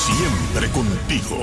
Siempre contigo.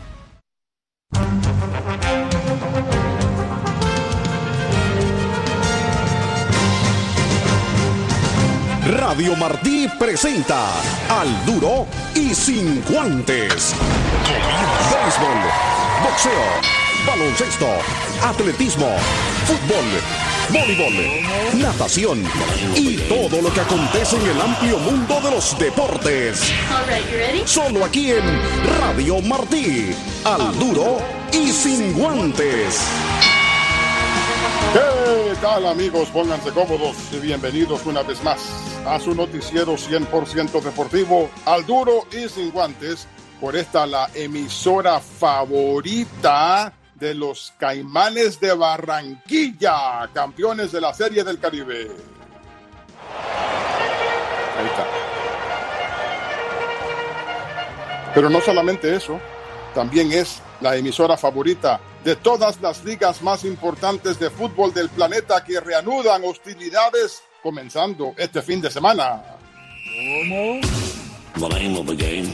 Radio Martí presenta Al Duro y Sin Guantes. Béisbol, boxeo, baloncesto, atletismo, fútbol, voleibol, natación y todo lo que acontece en el amplio mundo de los deportes. Solo aquí en Radio Martí. Al Duro y Sin Guantes. ¿Qué tal, amigos? Pónganse cómodos y bienvenidos una vez más a su noticiero 100% deportivo, Al Duro y Sin Guantes, por esta la emisora favorita de los Caimanes de Barranquilla, campeones de la Serie del Caribe. Ahí está. Pero no solamente eso, también es la emisora favorita de todas las ligas más importantes de fútbol del planeta que reanudan hostilidades comenzando este fin de semana. ¿Cómo? The name of the game.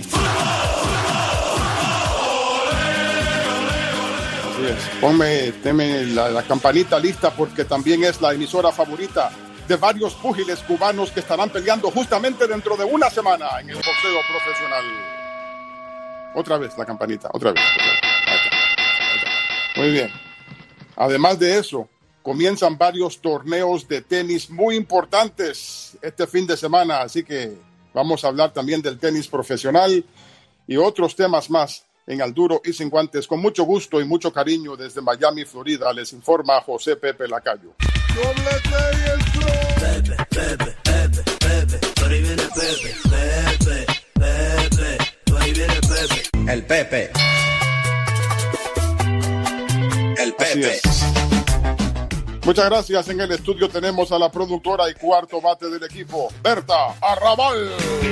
Así es. Teme la campanita lista porque también es la emisora favorita de varios púgiles cubanos que estarán peleando justamente dentro de una semana en el boxeo profesional. Otra vez la campanita, otra vez. Ahí está. Muy bien. Además de eso, comienzan varios torneos de tenis muy importantes este fin de semana, así que vamos a hablar también del tenis profesional y otros temas más en Al Duro y Sin Guantes. Con mucho gusto y mucho cariño desde Miami, Florida, les informa José Pepe Lacayo. Pepe, Pepe, Pepe, Pepe, por ahí viene Pepe, Pepe, Pepe, por ahí viene Pepe. El Pepe. El Pepe. Muchas gracias. En el estudio tenemos a la productora y cuarto bate del equipo, Berta Arrabal.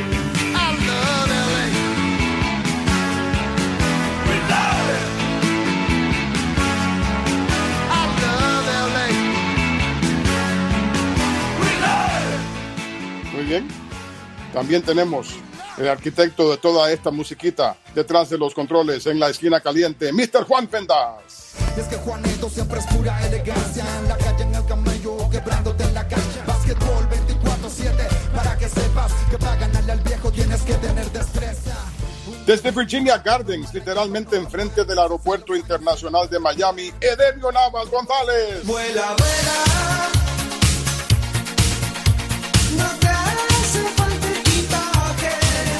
Muy bien. También tenemos el arquitecto de toda esta musiquita detrás de los controles en la esquina caliente, Mr. Juan Pendas. Es que Juanito siempre es pura elegancia en la calle, en el camello, quebrándote en la cancha. Básquetbol 24/7, para que sepas que para ganarle al viejo tienes que tener destreza. Desde Virginia Gardens, literalmente enfrente del Aeropuerto Internacional de Miami, Edelio Navas González. Vuela, vuela. No te hace falta equipaje.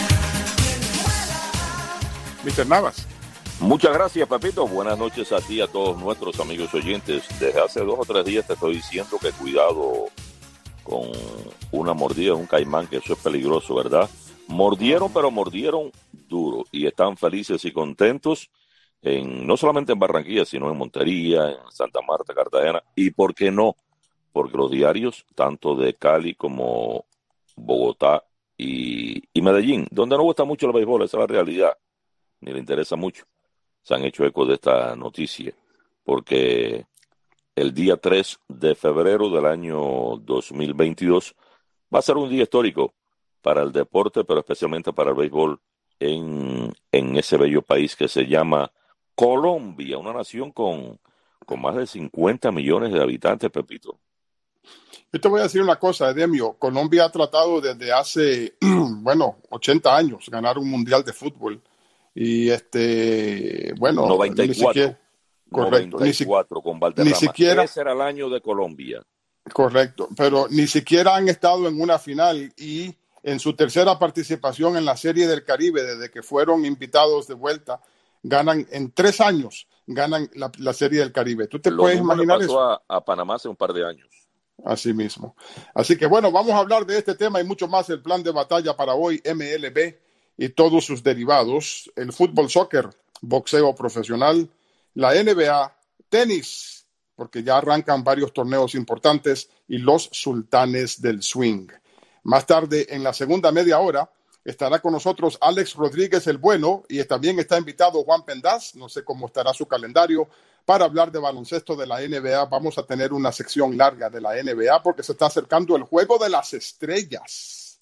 Mr. Navas. Muchas gracias, Pepito. Buenas noches a ti y a todos nuestros amigos oyentes. Desde hace 2 o 3 días te estoy diciendo que cuidado con una mordida de un caimán, que eso es peligroso, ¿verdad? Mordieron, pero mordieron duro y están felices y contentos no solamente en Barranquilla, sino en Montería, en Santa Marta, Cartagena, y ¿por qué no? Porque los diarios, tanto de Cali como Bogotá y Medellín, donde no gusta mucho el béisbol, esa es la realidad, ni le interesa mucho, se han hecho eco de esta noticia, porque el día 3 de febrero del año 2022 va a ser un día histórico para el deporte, pero especialmente para el béisbol en ese bello país que se llama Colombia, una nación con más de 50 millones de habitantes, Pepito. Yo te voy a decir una cosa, Edemio. Colombia ha tratado desde hace, 80 años ganar un mundial de fútbol. Y 94. Ni siquiera, correcto. 94 con Valderrama. Ni siquiera, ese era el año de Colombia. Correcto, pero ni siquiera han estado en una final y en su tercera participación en la Serie del Caribe, desde que fueron invitados de vuelta, ganan en 3 años, ganan la Serie del Caribe. ¿Tú te puedes imaginar eso? A Panamá hace un par de años. Así mismo. Así que bueno, vamos a hablar de este tema y mucho más, el plan de batalla para hoy, MLB y todos sus derivados, el fútbol, soccer, boxeo profesional, la NBA, tenis, porque ya arrancan varios torneos importantes, y los sultanes del swing. Más tarde, en la segunda media hora, estará con nosotros Alex Rodríguez el Bueno, y también está invitado Juan Pendas, no sé cómo estará su calendario, para hablar de baloncesto de la NBA. Vamos a tener una sección larga de la NBA porque se está acercando el Juego de las Estrellas.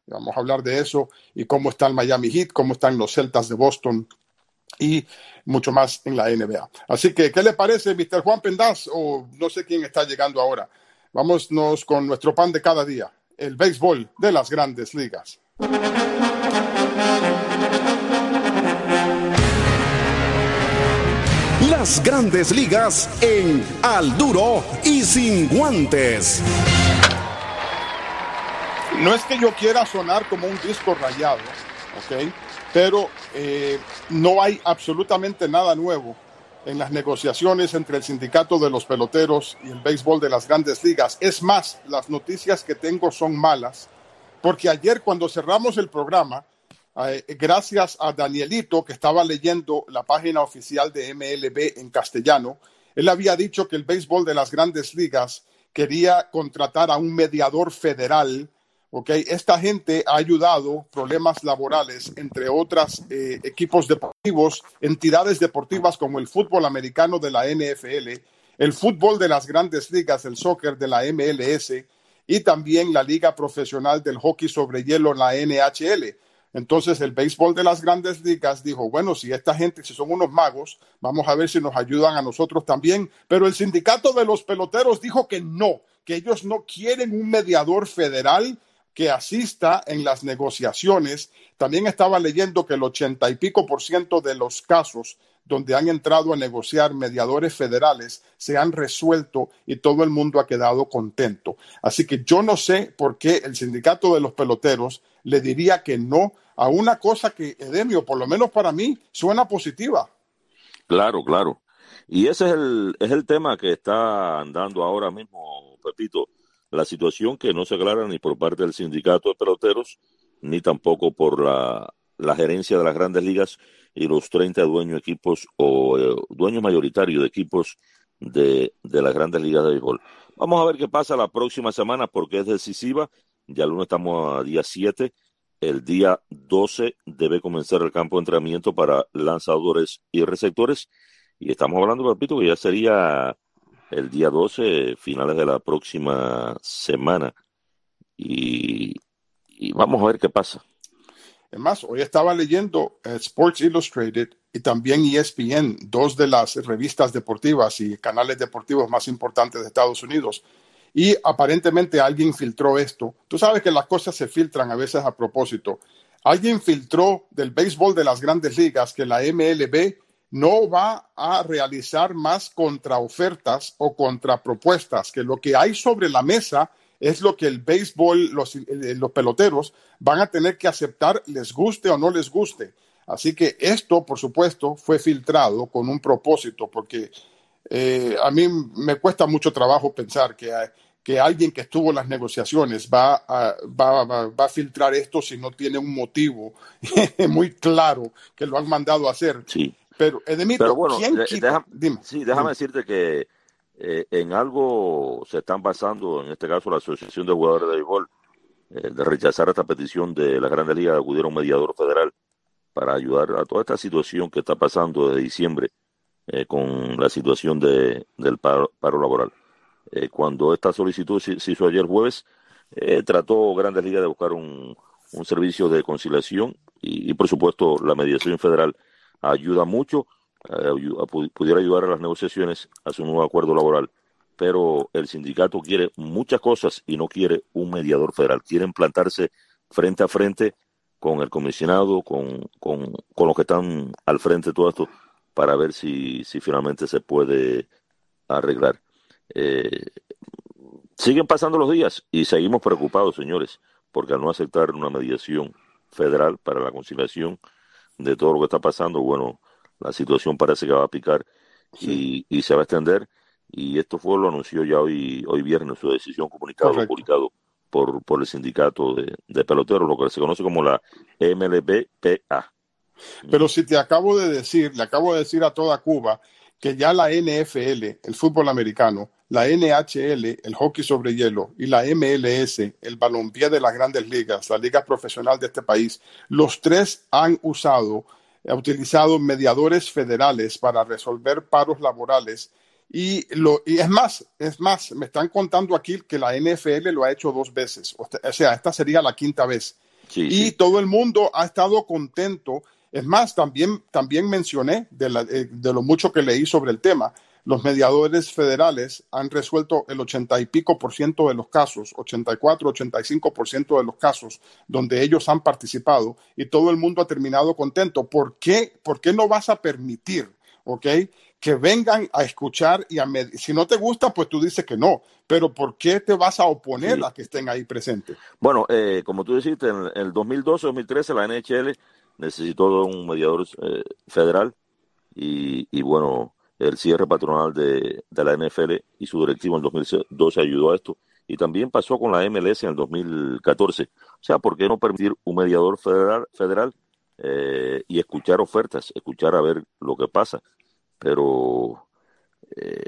Vamos a hablar de eso y cómo está el Miami Heat, cómo están los Celtas de Boston y mucho más en la NBA. Así que, ¿qué le parece, Mr. Juan Pendaz? O no sé quién está llegando ahora. Vámonos con nuestro pan de cada día, el béisbol de las Grandes Ligas. Las Grandes Ligas en Al Duro y Sin Guantes. No es que yo quiera sonar como un disco rayado, ¿ok? Pero no hay absolutamente nada nuevo en las negociaciones entre el sindicato de los peloteros y el béisbol de las Grandes Ligas. Es más, las noticias que tengo son malas, porque ayer cuando cerramos el programa, gracias a Danielito, que estaba leyendo la página oficial de MLB en castellano, él había dicho que el béisbol de las Grandes Ligas quería contratar a un mediador federal. Okay. Esta gente ha ayudado problemas laborales, entre otras equipos deportivos, entidades deportivas como el fútbol americano de la NFL, el fútbol de las Grandes Ligas, el soccer de la MLS y también la liga profesional del hockey sobre hielo, la NHL. Entonces el béisbol de las Grandes Ligas dijo, bueno, si esta gente, si son unos magos, vamos a ver si nos ayudan a nosotros también. Pero el sindicato de los peloteros dijo que no, que ellos no quieren un mediador federal que asista en las negociaciones. También estaba leyendo que el 80 y pico % de los casos donde han entrado a negociar mediadores federales se han resuelto y todo el mundo ha quedado contento. Así que yo no sé por qué el sindicato de los peloteros le diría que no a una cosa que, Edemio, por lo menos para mí, suena positiva. Claro, claro. Y ese es el tema que está andando ahora mismo, Pepito. La situación que no se aclara ni por parte del sindicato de peloteros, ni tampoco por la gerencia de las Grandes Ligas y los 30 dueños de equipos o dueños mayoritarios de equipos de las Grandes Ligas de béisbol. Vamos a ver qué pasa la próxima semana porque es decisiva. Ya el lunes estamos a día 7. El día 12 debe comenzar el campo de entrenamiento para lanzadores y receptores. Y estamos hablando, repito, que ya sería el día 12, finales de la próxima semana. Y vamos a ver qué pasa. Es más, hoy estaba leyendo Sports Illustrated y también ESPN, dos de las revistas deportivas y canales deportivos más importantes de Estados Unidos. Y aparentemente alguien filtró esto. Tú sabes que las cosas se filtran a veces a propósito. Alguien filtró del béisbol de las Grandes Ligas que la MLB no va a realizar más contraofertas o contrapropuestas, que lo que hay sobre la mesa es lo que el béisbol, los peloteros van a tener que aceptar, les guste o no les guste. Así que esto, por supuesto, fue filtrado con un propósito, porque a mí me cuesta mucho trabajo pensar que alguien que estuvo en las negociaciones va a filtrar esto si no tiene un motivo muy claro que lo han mandado a hacer. Sí. Pero, Edemito, pero bueno, ¿quién quita? Dime. Sí, déjame decirte que en algo se están basando, en este caso la Asociación de Jugadores de Béisbol, de rechazar esta petición de la Grandes Ligas de acudir a un mediador federal para ayudar a toda esta situación que está pasando desde diciembre con la situación del paro laboral. Cuando esta solicitud se hizo ayer jueves, trató Grandes Ligas de buscar un servicio de conciliación y por supuesto la mediación federal ayuda mucho, pudiera ayudar a las negociaciones hacia un nuevo acuerdo laboral, pero el sindicato quiere muchas cosas y no quiere un mediador federal. Quieren plantarse frente a frente con el comisionado, con los que están al frente de todo esto, para ver si finalmente se puede arreglar. Siguen pasando los días y seguimos preocupados, señores, porque al no aceptar una mediación federal para la conciliación de todo lo que está pasando, bueno, la situación parece que va a picar y se va a extender, y esto lo anunció ya hoy viernes, su decisión publicado por el sindicato de peloteros, lo que se conoce como la MLBPA. Pero si le acabo de decir a toda Cuba que ya la NFL, el fútbol americano, la NHL, el hockey sobre hielo, y la MLS, el balompié de las Grandes Ligas, la liga profesional de este país, los tres han utilizado mediadores federales para resolver paros laborales. Y es más, me están contando aquí que la NFL lo ha hecho 2 veces. O sea, esta sería la 5ª vez. Sí, y sí. todo el mundo ha estado contento. Es más, también mencioné de lo mucho que leí sobre el tema. Los mediadores federales han resuelto el 80 y pico por ciento de los casos, 84, 85% de los casos donde ellos han participado, y todo el mundo ha terminado contento. ¿Por qué no vas a permitir, okay, que vengan a escuchar y si no te gusta, pues tú dices que no, pero ¿por qué te vas a oponer Sí. a que estén ahí presentes? Bueno, como tú dijiste, en el 2012-2013 la NHL necesitó de un mediador federal y bueno, el cierre patronal de la NFL y su directivo en 2012 ayudó a esto. Y también pasó con la MLS en el 2014. O sea, ¿por qué no permitir un mediador federal y escuchar ofertas, escuchar a ver lo que pasa? Pero eh,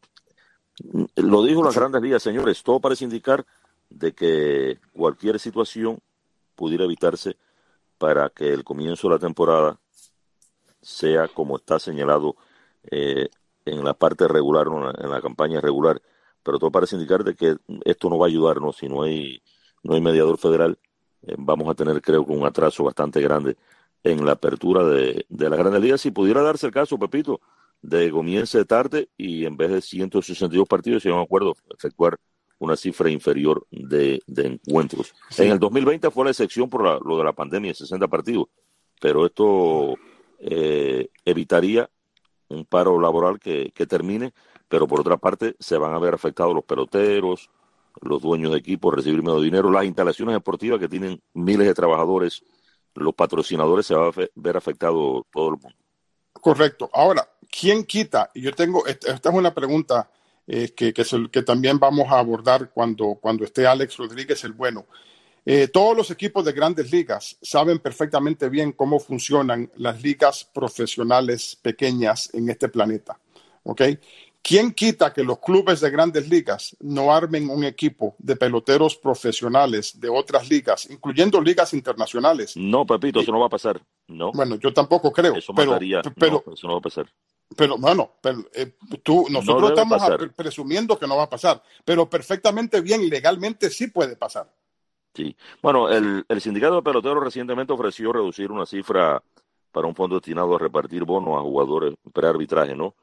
lo dijo las grandes ligas, señores, todo parece indicar de que cualquier situación pudiera evitarse para que el comienzo de la temporada sea como está señalado eh, en la parte regular, ¿no? En la campaña regular. Pero todo parece indicar de que esto no va a ayudarnos si no hay mediador federal. Vamos a tener, creo que, un atraso bastante grande en la apertura de las grandes ligas. Si pudiera darse el caso, Pepito, de comience tarde y en vez de 162 partidos, si no me acuerdo, efectuar una cifra inferior de encuentros. Sí. En el 2020 fue la excepción por lo de la pandemia, 60 partidos, pero esto evitaría un paro laboral que termine, pero por otra parte se van a ver afectados los peloteros, los dueños de equipos, recibir menos dinero, las instalaciones deportivas que tienen miles de trabajadores, los patrocinadores, se va a ver afectado todo el mundo. Correcto. Ahora, ¿quién quita? Y yo tengo, esta es una pregunta que también vamos a abordar cuando esté Alex Rodríguez el bueno. Todos los equipos de grandes ligas saben perfectamente bien cómo funcionan las ligas profesionales pequeñas en este planeta. ¿Ok? ¿Quién quita que los clubes de grandes ligas no armen un equipo de peloteros profesionales de otras ligas, incluyendo ligas internacionales? No, Pepito, eso no va a pasar. No. Bueno, yo tampoco creo. Eso mataría. Pero, no, eso no va a pasar. Pero bueno, nosotros No debe estamos pasar. presumiendo que no va a pasar, pero perfectamente bien, legalmente sí puede pasar. Sí. Bueno, el sindicato de peloteros recientemente ofreció reducir una cifra para un fondo destinado a repartir bonos a jugadores pre-arbitraje, ¿no?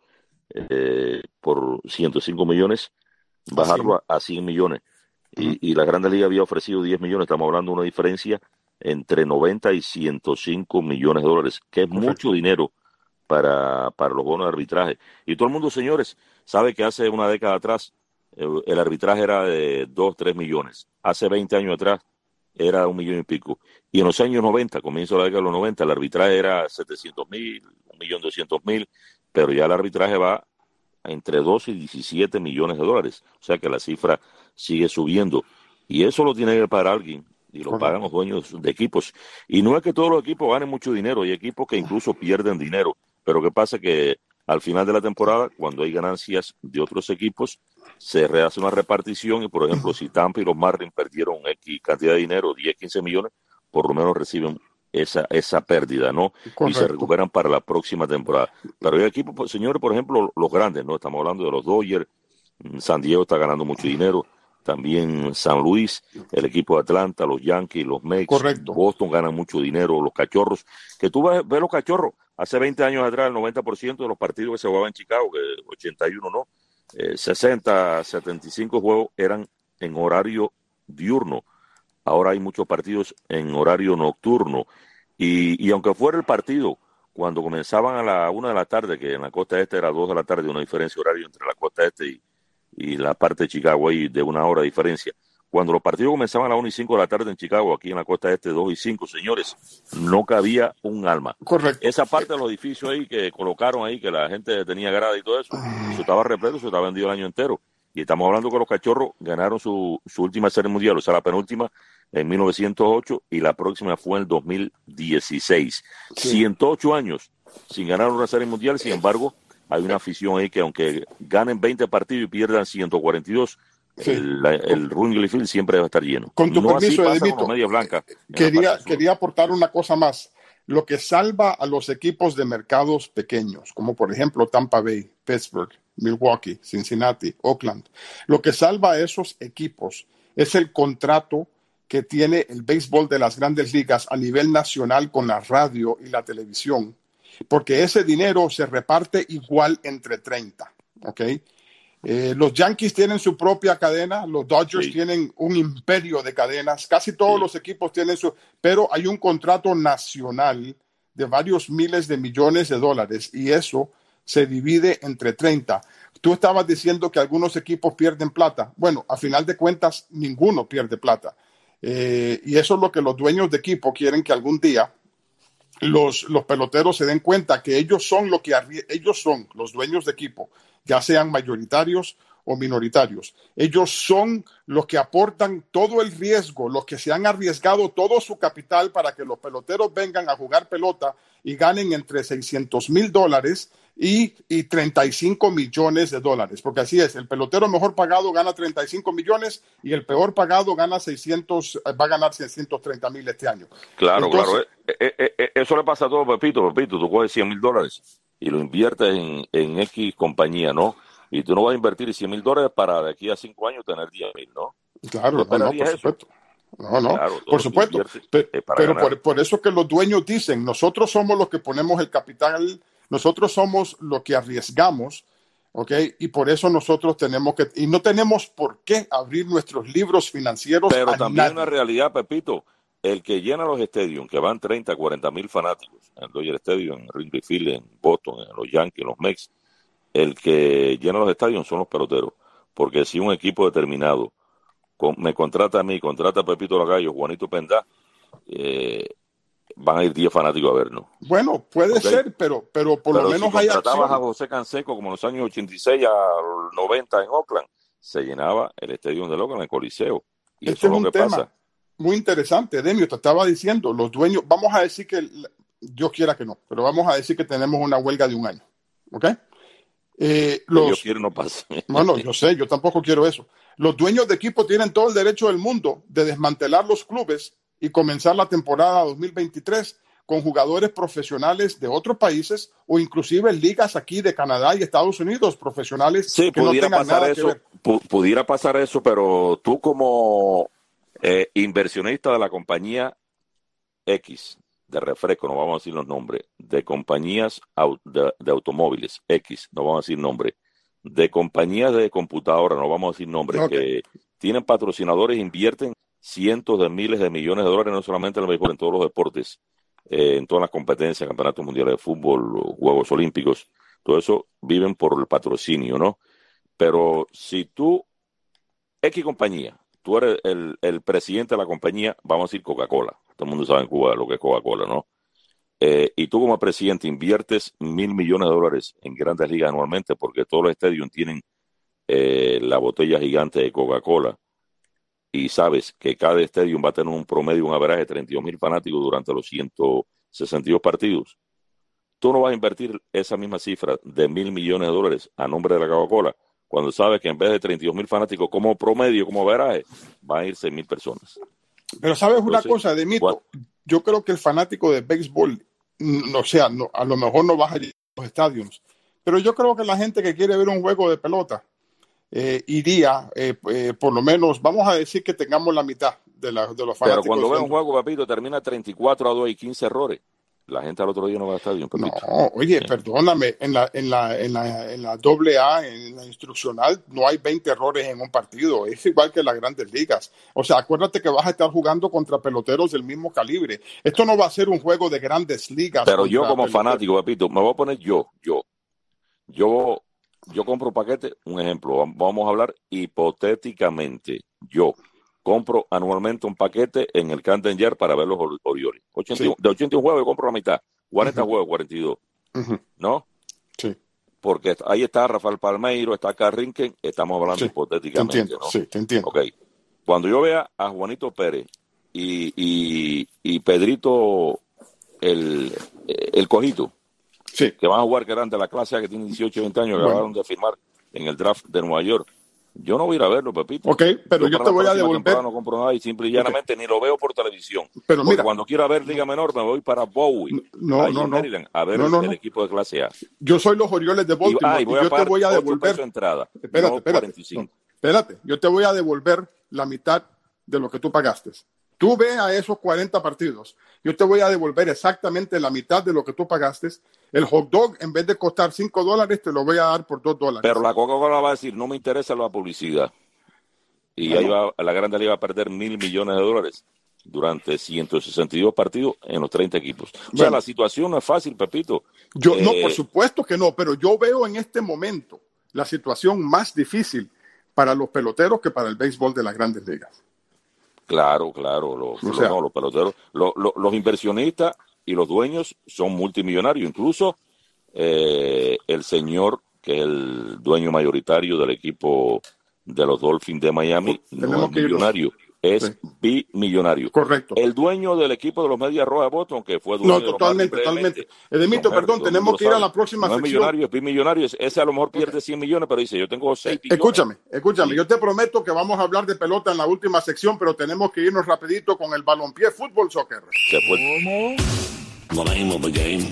Por 105 millones, bajarlo a 100 millones. Y la Grande Liga había ofrecido 10 millones. Estamos hablando de una diferencia entre 90 y 105 millones de dólares, que es mucho dinero para los bonos de arbitraje. Y todo el mundo, señores, sabe que hace una década atrás el arbitraje era de 2, 3 millones. Hace 20 años atrás era 1 millón y pico. Y en los años 90, comienzo de la década de los 90, el arbitraje era 700,000, 1.200.000, pero ya el arbitraje va entre 12 y 17 millones de dólares. O sea que la cifra sigue subiendo. Y eso lo tiene que pagar alguien, y lo pagan los dueños de equipos. Y no es que todos los equipos ganen mucho dinero, hay equipos que incluso pierden dinero. Pero ¿qué pasa? Que al final de la temporada, cuando hay ganancias de otros equipos, se rehace una repartición y, por ejemplo, si Tampa y los Marlins perdieron X cantidad de dinero, 10, 15 millones, por lo menos reciben esa pérdida, ¿no? Correcto. Y se recuperan para la próxima temporada. Pero hay equipos, señores, por ejemplo, los grandes, ¿no? Estamos hablando de los Dodgers, San Diego está ganando mucho dinero, también San Luis, el equipo de Atlanta, los Yankees, los Mets, Correcto. Boston ganan mucho dinero, los Cachorros, que tú ves los Cachorros, hace 20 años atrás el 90% de los partidos que se jugaban en Chicago, que 81 no, 60, 75 juegos eran en horario diurno. Ahora hay muchos partidos en horario nocturno. Y aunque fuera el partido, cuando comenzaban a la 1 de la tarde, que en la costa este era 2 de la tarde, una diferencia horaria entre la costa este y la parte de Chicago, ahí de 1 hora de diferencia. Cuando los partidos comenzaban a las 1 y 5 de la tarde en Chicago, aquí en la costa este 2 y 5, señores, no cabía un alma. Correcto. Esa parte de los edificios ahí que colocaron ahí, que la gente tenía grada y todo eso, eso estaba repleto, eso estaba vendido el año entero. Y estamos hablando que los Cachorros ganaron su última serie mundial, o sea, la penúltima en 1908 y la próxima fue en el 2016. Sí. 108 años sin ganar una serie mundial, sin embargo, hay una afición ahí que aunque ganen 20 partidos y pierdan 142, Sí. el Wrigley Field siempre va a estar lleno. Con tu no permiso, así pasa Edimito, con los Medias Blancas. en la parte sur. quería aportar una cosa más. Lo que salva a los equipos de mercados pequeños, como por ejemplo Tampa Bay, Pittsburgh, Milwaukee, Cincinnati, Oakland, lo que salva a esos equipos es el contrato que tiene el béisbol de las grandes ligas a nivel nacional con la radio y la televisión, porque ese dinero se reparte igual entre 30, ¿ok? Los Yankees tienen su propia cadena, los Dodgers tienen un imperio de cadenas, casi todos los equipos tienen pero hay un contrato nacional de varios miles de millones de dólares y eso se divide entre 30. Tú estabas diciendo que algunos equipos pierden plata. Bueno, a final de cuentas, ninguno pierde plata. Y eso es lo que los dueños de equipo quieren, que algún día los peloteros se den cuenta que ellos son los dueños de equipo, ya sean mayoritarios o minoritarios. Ellos son los que aportan todo el riesgo, los que se han arriesgado todo su capital para que los peloteros vengan a jugar pelota y ganen entre $600,000 y 35 millones de dólares, porque así es, el pelotero mejor pagado gana 35 millones y el peor pagado gana va a ganar 630,000 este año. Claro, Entonces, eso le pasa a todo, Pepito, tú coges $100,000 y lo inviertes en X compañía, ¿no? Y tú no vas a invertir $100,000 para de aquí a 5 años tener 10,000, ¿no? Claro, por supuesto. Claro, por supuesto. Pero por eso que los dueños dicen, nosotros somos los que ponemos el capital, nosotros somos los que arriesgamos, ¿ok? Y por eso nosotros y no tenemos por qué abrir nuestros libros financieros. Pero también una realidad, Pepito, el que llena los estadios, que van 30, 40,000 fanáticos, en el Dodger Stadium, en Wrigley Field, en Boston, en los Yankees, en los Mets, el que llena los estadios son los peloteros. Porque si un equipo determinado me contrata a mí, contrata a Pepito Lagallo, Juanito Pendá, van a ir 10 fanáticos a vernos. Bueno, puede ser, pero por lo menos hay acción. Si contratabas a José Canseco como en los años 86 a 90 en Oakland, se llenaba el estadio de Oakland, el Coliseo. Y este eso es un lo que tema pasa. Muy interesante, Demio, te estaba diciendo, los dueños, vamos a decir que, Dios quiera que no, pero vamos a decir que tenemos una huelga de un año, ¿ok? Yo quiero no pase. Bueno, yo sé, yo tampoco quiero eso. Los dueños de equipo tienen todo el derecho del mundo de desmantelar los clubes y comenzar la temporada 2023 con jugadores profesionales de otros países o inclusive ligas aquí de Canadá y Estados Unidos profesionales que no tengan nada que ver. Pudiera pasar eso, pero tú como inversionista de la compañía X, de refresco, no vamos a decir los nombres, de compañías de automóviles X, no vamos a decir nombre, de compañías de computadora, no vamos a decir nombres, que tienen patrocinadores, invierten cientos de miles de millones de dólares, no solamente en el béisbol, en todos los deportes, en todas las competencias, campeonatos mundiales de fútbol, Juegos Olímpicos, todo eso viven por el patrocinio, ¿no? Pero si tú, X compañía, tú eres el presidente de la compañía, vamos a decir Coca-Cola, todo el mundo sabe en Cuba lo que es Coca-Cola, ¿no? Y tú como presidente inviertes $1,000 millones en grandes ligas anualmente porque todos los estadios tienen la botella gigante de Coca-Cola y sabes que cada estadio va a tener un promedio, un average de 32,000 fanáticos durante los 162 partidos. Tú no vas a invertir esa misma cifra de $1,000 millones a nombre de la Coca-Cola cuando sabes que en vez de 32,000 fanáticos como promedio, como averaje, van a ir 6,000 personas. Pero sabes una cosa, Demito, yo creo que el fanático de béisbol, a lo mejor no vas a ir a los estadios, pero yo creo que la gente que quiere ver un juego de pelota iría, por lo menos, vamos a decir que tengamos la mitad de los fanáticos. Pero cuando ve un juego, papito, termina 34-2 y 15 errores. La gente al otro día no va al estadio, papito. No, oye, perdóname, en la AA, en la instruccional, no hay 20 errores en un partido. Es igual que las grandes ligas. O sea, acuérdate que vas a estar jugando contra peloteros del mismo calibre. Esto no va a ser un juego de grandes ligas. Pero yo como fanático, papito, me voy a poner yo compro paquete, un ejemplo, vamos a hablar hipotéticamente. Yo compro anualmente un paquete en el Camden Yard para ver los Orioles. De 81 juegos yo compro la mitad, 40 juegos, 42. ¿No? Sí. Porque ahí está Rafael Palmeiro, está Carrinquen, estamos hablando hipotéticamente. Te entiendo, ¿no? Sí, te entiendo. Ok. Cuando yo vea a Juanito Pérez y Pedrito el Cojito, que van a jugar, que eran de la clase A, que tienen 18 20 años, que acabaron de firmar en el draft de Nueva York. Yo no voy a ir a verlo, Pepito. Ok, pero yo te voy a devolver. No compro nada y simple y llanamente ni lo veo por televisión. Pero mira, cuando quiero ver Liga Menor, me voy para Bowie, Maryland, a ver el equipo de clase A. Yo soy los Orioles de Baltimore y yo te voy a devolver. Entrada, espérate. Yo te voy a devolver la mitad de lo que tú pagaste. tú ve a esos 40 partidos, yo te voy a devolver exactamente la mitad de lo que tú pagaste. El hot dog, en vez de costar $5, te lo voy a dar por $2. Pero la Coca-Cola va a decir, no me interesa la publicidad. Y ahí va, la Grande Liga va a perder $1.000 millones durante 162 partidos en los 30 equipos. O sea, la situación no es fácil, Pepito. No, por supuesto que no, pero yo veo en este momento la situación más difícil para los peloteros que para el béisbol de las Grandes Ligas. Claro, los peloteros, los inversionistas y los dueños son multimillonarios. Incluso el señor, que es el dueño mayoritario del equipo de los Dolphins de Miami, no es millonario, es bimillonario. Correcto. El dueño del equipo de los Medias Rojas de Boston, que fue dueño totalmente. Edemito, perdón, tenemos que ir a la próxima sección. No es millonario, es bimillonario. Ese a lo mejor pierde 100 millones, pero dice, yo tengo 6 billones. Escúchame. Sí. Yo te prometo que vamos a hablar de pelota en la última sección, pero tenemos que irnos rapidito con el balompié, fútbol, soccer. Se fue. The name of the game.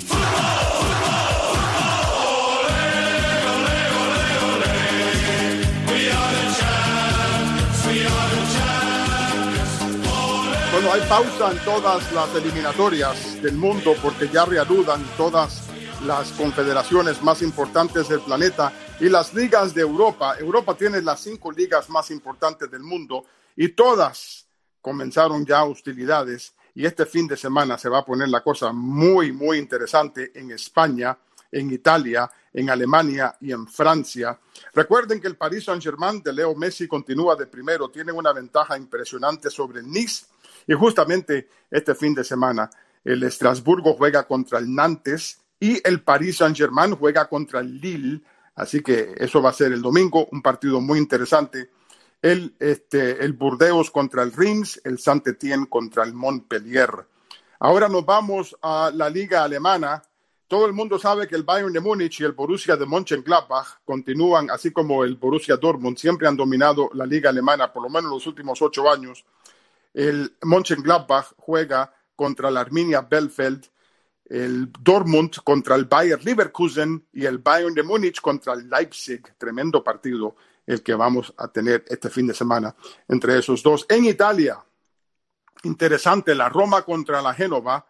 Bueno, hay pausa en todas las eliminatorias del mundo porque ya reanudan todas las confederaciones más importantes del planeta y las ligas de Europa. Europa tiene las 5 ligas más importantes del mundo y todas comenzaron ya hostilidades y este fin de semana se va a poner la cosa muy, muy interesante en España, en Italia, en Alemania y en Francia. Recuerden que el Paris Saint-Germain de Leo Messi continúa de primero, tiene una ventaja impresionante sobre el Nice. Y justamente este fin de semana el Estrasburgo juega contra el Nantes y el Paris Saint-Germain juega contra el Lille. Así que eso va a ser el domingo, un partido muy interesante. El Burdeos contra el Reims, el Saint-Étienne contra el Montpellier. Ahora nos vamos a la liga alemana. Todo el mundo sabe que el Bayern de Múnich y el Borussia de Mönchengladbach continúan, así como el Borussia Dortmund, siempre han dominado la liga alemana, por lo menos los últimos 8 años. El Mönchengladbach juega contra el Arminia Bielefeld, el Dortmund contra el Bayer Leverkusen y el Bayern de Múnich contra el Leipzig. Tremendo partido el que vamos a tener este fin de semana entre esos dos. En Italia, interesante, la Roma contra la Génova,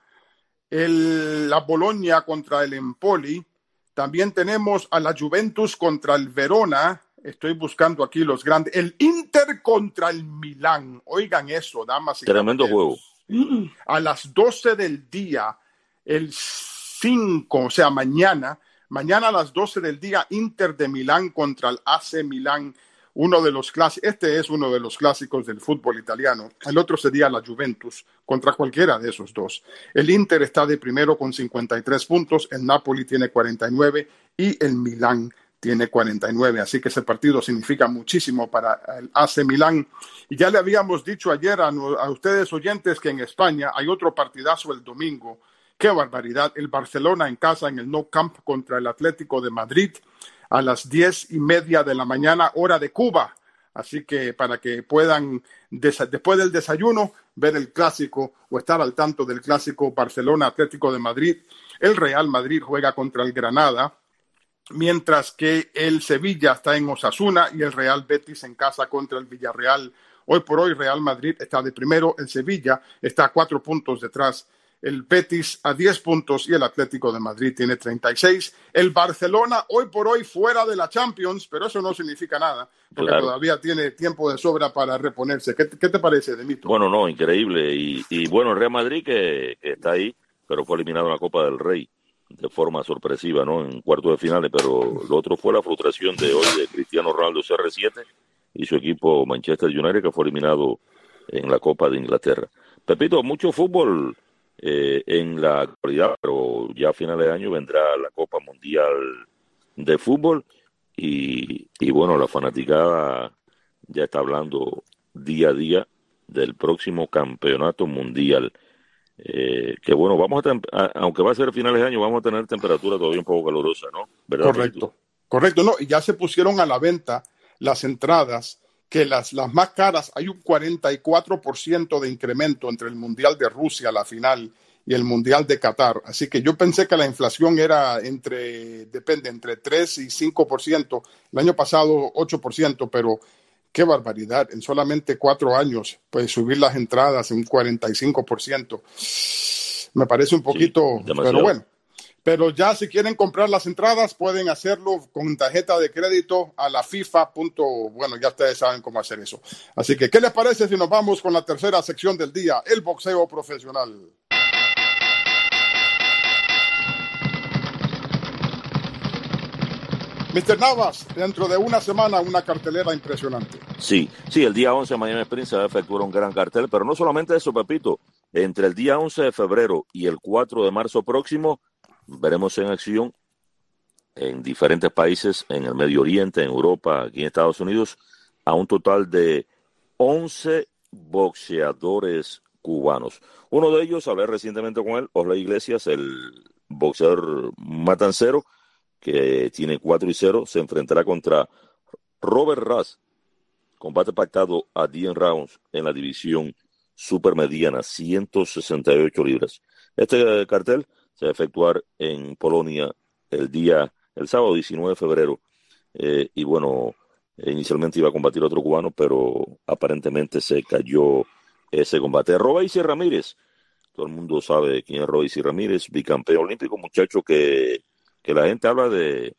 la Bologna contra el Empoli. También tenemos a la Juventus contra el Verona. Estoy buscando aquí los grandes. El Inter contra el Milán. Oigan eso, damas y tremendo caballeros. Juego. A las 12 del día, el 5, o sea, mañana a las 12 del día, Inter de Milán contra el AC Milán. Este es uno de los clásicos del fútbol italiano. El otro sería la Juventus contra cualquiera de esos dos. El Inter está de primero con 53 puntos, el Napoli tiene 49 y el Milán tiene 49, así que ese partido significa muchísimo para el AC Milán. Y ya le habíamos dicho ayer a ustedes oyentes que en España hay otro partidazo el domingo. ¡Qué barbaridad! El Barcelona en casa en el Nou Camp contra el Atlético de Madrid a las 10:30 de la mañana, hora de Cuba. Así que para que puedan, después del desayuno, ver el clásico o estar al tanto del clásico Barcelona-Atlético de Madrid. El Real Madrid juega contra el Granada, mientras que el Sevilla está en Osasuna y el Real Betis en casa contra el Villarreal. Hoy por hoy Real Madrid está de primero, el Sevilla está a 4 puntos detrás, el Betis a 10 puntos y el Atlético de Madrid tiene 36. El Barcelona hoy por hoy fuera de la Champions, pero eso no significa nada, porque todavía tiene tiempo de sobra para reponerse. ¿Qué te parece, Demito? Bueno, no, increíble. Y bueno, el Real Madrid que está ahí, pero fue eliminado en la Copa del Rey de forma sorpresiva, ¿no? En cuartos de finales, pero lo otro fue la frustración de hoy de Cristiano Ronaldo CR7 y su equipo Manchester United, que fue eliminado en la Copa de Inglaterra. Pepito, mucho fútbol en la actualidad, pero ya a finales de año vendrá la Copa Mundial de Fútbol y bueno, la fanaticada ya está hablando día a día del próximo campeonato mundial. Que bueno, aunque va a ser finales de año, vamos a tener temperatura todavía un poco calurosa, ¿no? ¿Verdad? Correcto, no, y ya se pusieron a la venta las entradas, que las más caras, hay un 44% de incremento entre el Mundial de Rusia, la final, y el Mundial de Qatar. Así que yo pensé que la inflación era entre 3 y 5%, el año pasado 8%, pero Qué barbaridad, en solamente 4 años, pues subir las entradas en un 45%. Me parece un poquito, sí, pero bueno. Pero ya si quieren comprar las entradas, pueden hacerlo con tarjeta de crédito a la FIFA. Bueno, ya ustedes saben cómo hacer eso. Así que, ¿qué les parece si nos vamos con la tercera sección del día, el boxeo profesional? Mr. Navas, dentro de una semana, una cartelera impresionante. Sí, el día 11 de Miami Springs se va a efectuar un gran cartel, pero no solamente eso, Pepito. Entre el día 11 de febrero y el 4 de marzo próximo, veremos en acción en diferentes países, en el Medio Oriente, en Europa, aquí en Estados Unidos, a un total de 11 boxeadores cubanos. Uno de ellos, hablé recientemente con él, Osley Iglesias, el boxeador matancero, que tiene 4-0, se enfrentará contra Robert Ras, combate pactado a 10 rounds en la división supermediana, 168 libras. Este cartel se va a efectuar en Polonia el sábado 19 de febrero. Y bueno, inicialmente iba a combatir otro cubano, pero aparentemente se cayó ese combate. Robeisy Ramírez, todo el mundo sabe quién es Robeisy Ramírez, bicampeón olímpico, muchacho que la gente habla de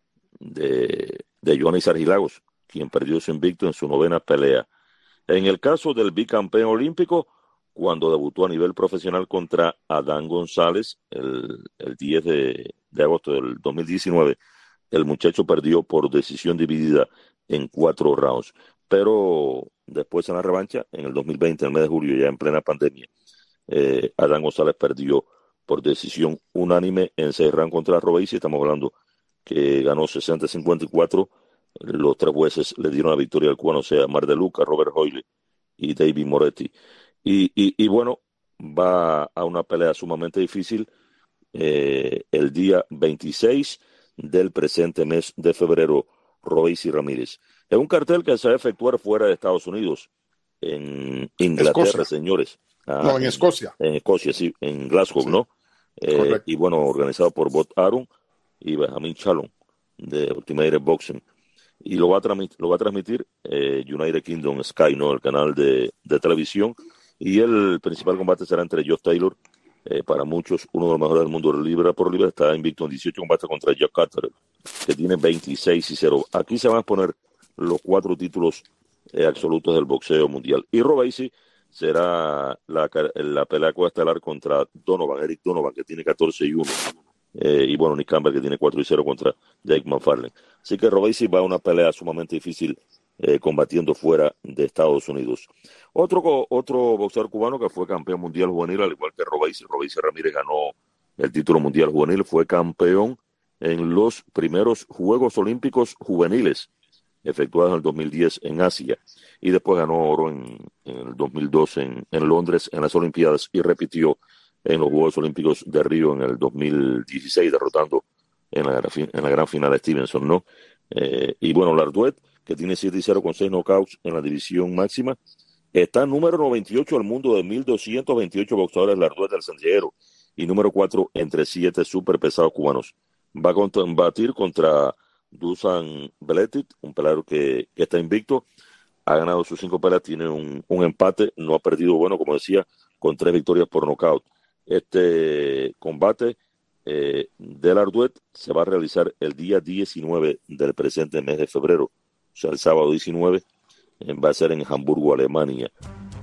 Johnny Sargilagos, quien perdió su invicto en su 9ª pelea. En el caso del bicampeón olímpico, cuando debutó a nivel profesional contra Adán González el 10 de agosto del 2019, el muchacho perdió por decisión dividida en 4 rounds. Pero después en la revancha, en el 2020, en el mes de julio, ya en plena pandemia, Adán González perdió por decisión unánime en 6 rounds contra Robeisy. Estamos hablando que ganó 60-54. Los 3 jueces le dieron la victoria al cubano, o sea, Mar de Luca, Robert Hoyle y David Moretti. Y bueno, va a una pelea sumamente difícil el día 26 del presente mes de febrero, Robeisy Ramírez. Es un cartel que se va a efectuar fuera de Estados Unidos, en Inglaterra, Escocia. Señores. No, en Escocia. En Escocia, sí, en Glasgow, sí. ¿No? Y bueno, organizado por Bob Arum y Benjamin Chalon de Ultimate Boxing. Y lo va a transmitir United Kingdom Sky, ¿no? El canal de televisión. Y el principal combate será entre Josh Taylor, para muchos uno de los mejores del mundo libra por libra. Está invicto en 18 combates contra Jack Carter, que tiene 26-0. Aquí se van a exponer los 4 títulos absolutos del boxeo mundial. Y Robeisy será la pelea coestelar contra Eric Donovan, que tiene 14-1. Y bueno, Nick Campbell, que tiene 4-0 contra Jake McFarlane. Así que Robeisy va a una pelea sumamente difícil, combatiendo fuera de Estados Unidos. Otro boxeador cubano que fue campeón mundial juvenil, al igual que Robeisy Ramírez, ganó el título mundial juvenil, fue campeón en los primeros Juegos Olímpicos Juveniles efectuados en el 2010 en Asia, y después ganó oro en el 2002 en Londres en las Olimpiadas, y repitió en los Juegos Olímpicos de Río en el 2016, derrotando en la gran final a Stevenson, ¿no? Y bueno, Larduet, que tiene 7-0 con 6 knockouts en la división máxima, está número 98 del mundo de 1.228 boxeadores. Larduet del Santiago, y número 4 entre 7 superpesados cubanos. Va a combatir contra Dusan Beletic, un peleador que está invicto, ha ganado sus 5 peleas, tiene un empate, no ha perdido, bueno, como decía, con 3 victorias por nocaut. Este combate de Larduet se va a realizar el día 19 del presente mes de febrero, o sea, el sábado 19, va a ser en Hamburgo, Alemania.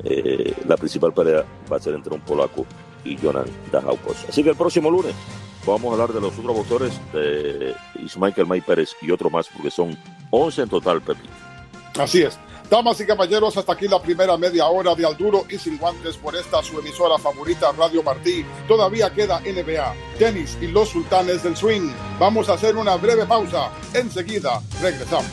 La principal pelea va a ser entre un polaco y Jonan Dajaupos. Así que el próximo lunes vamos a hablar de los otros boxeadores, de Ismael May Pérez y otro más, porque son 11 en total, Pepi. Así es. Damas y caballeros, hasta aquí la primera media hora de Al Duro y Sin Guantes por esta su emisora favorita, Radio Martí. Todavía queda NBA, tenis y los sultanes del swing. Vamos a hacer una breve pausa. Enseguida regresamos.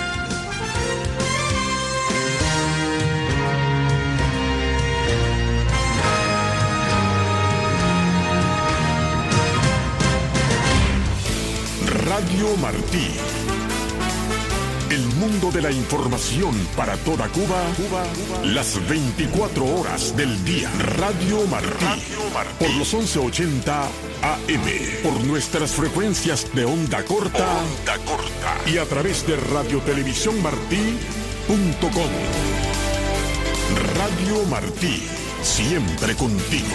Radio Martí. El mundo de la información para toda Cuba, las 24 horas del día. Radio Martí. Por los 1180 AM. Por nuestras frecuencias de onda corta. Y a través de Radio Televisión Martí, Radio Martí, siempre contigo.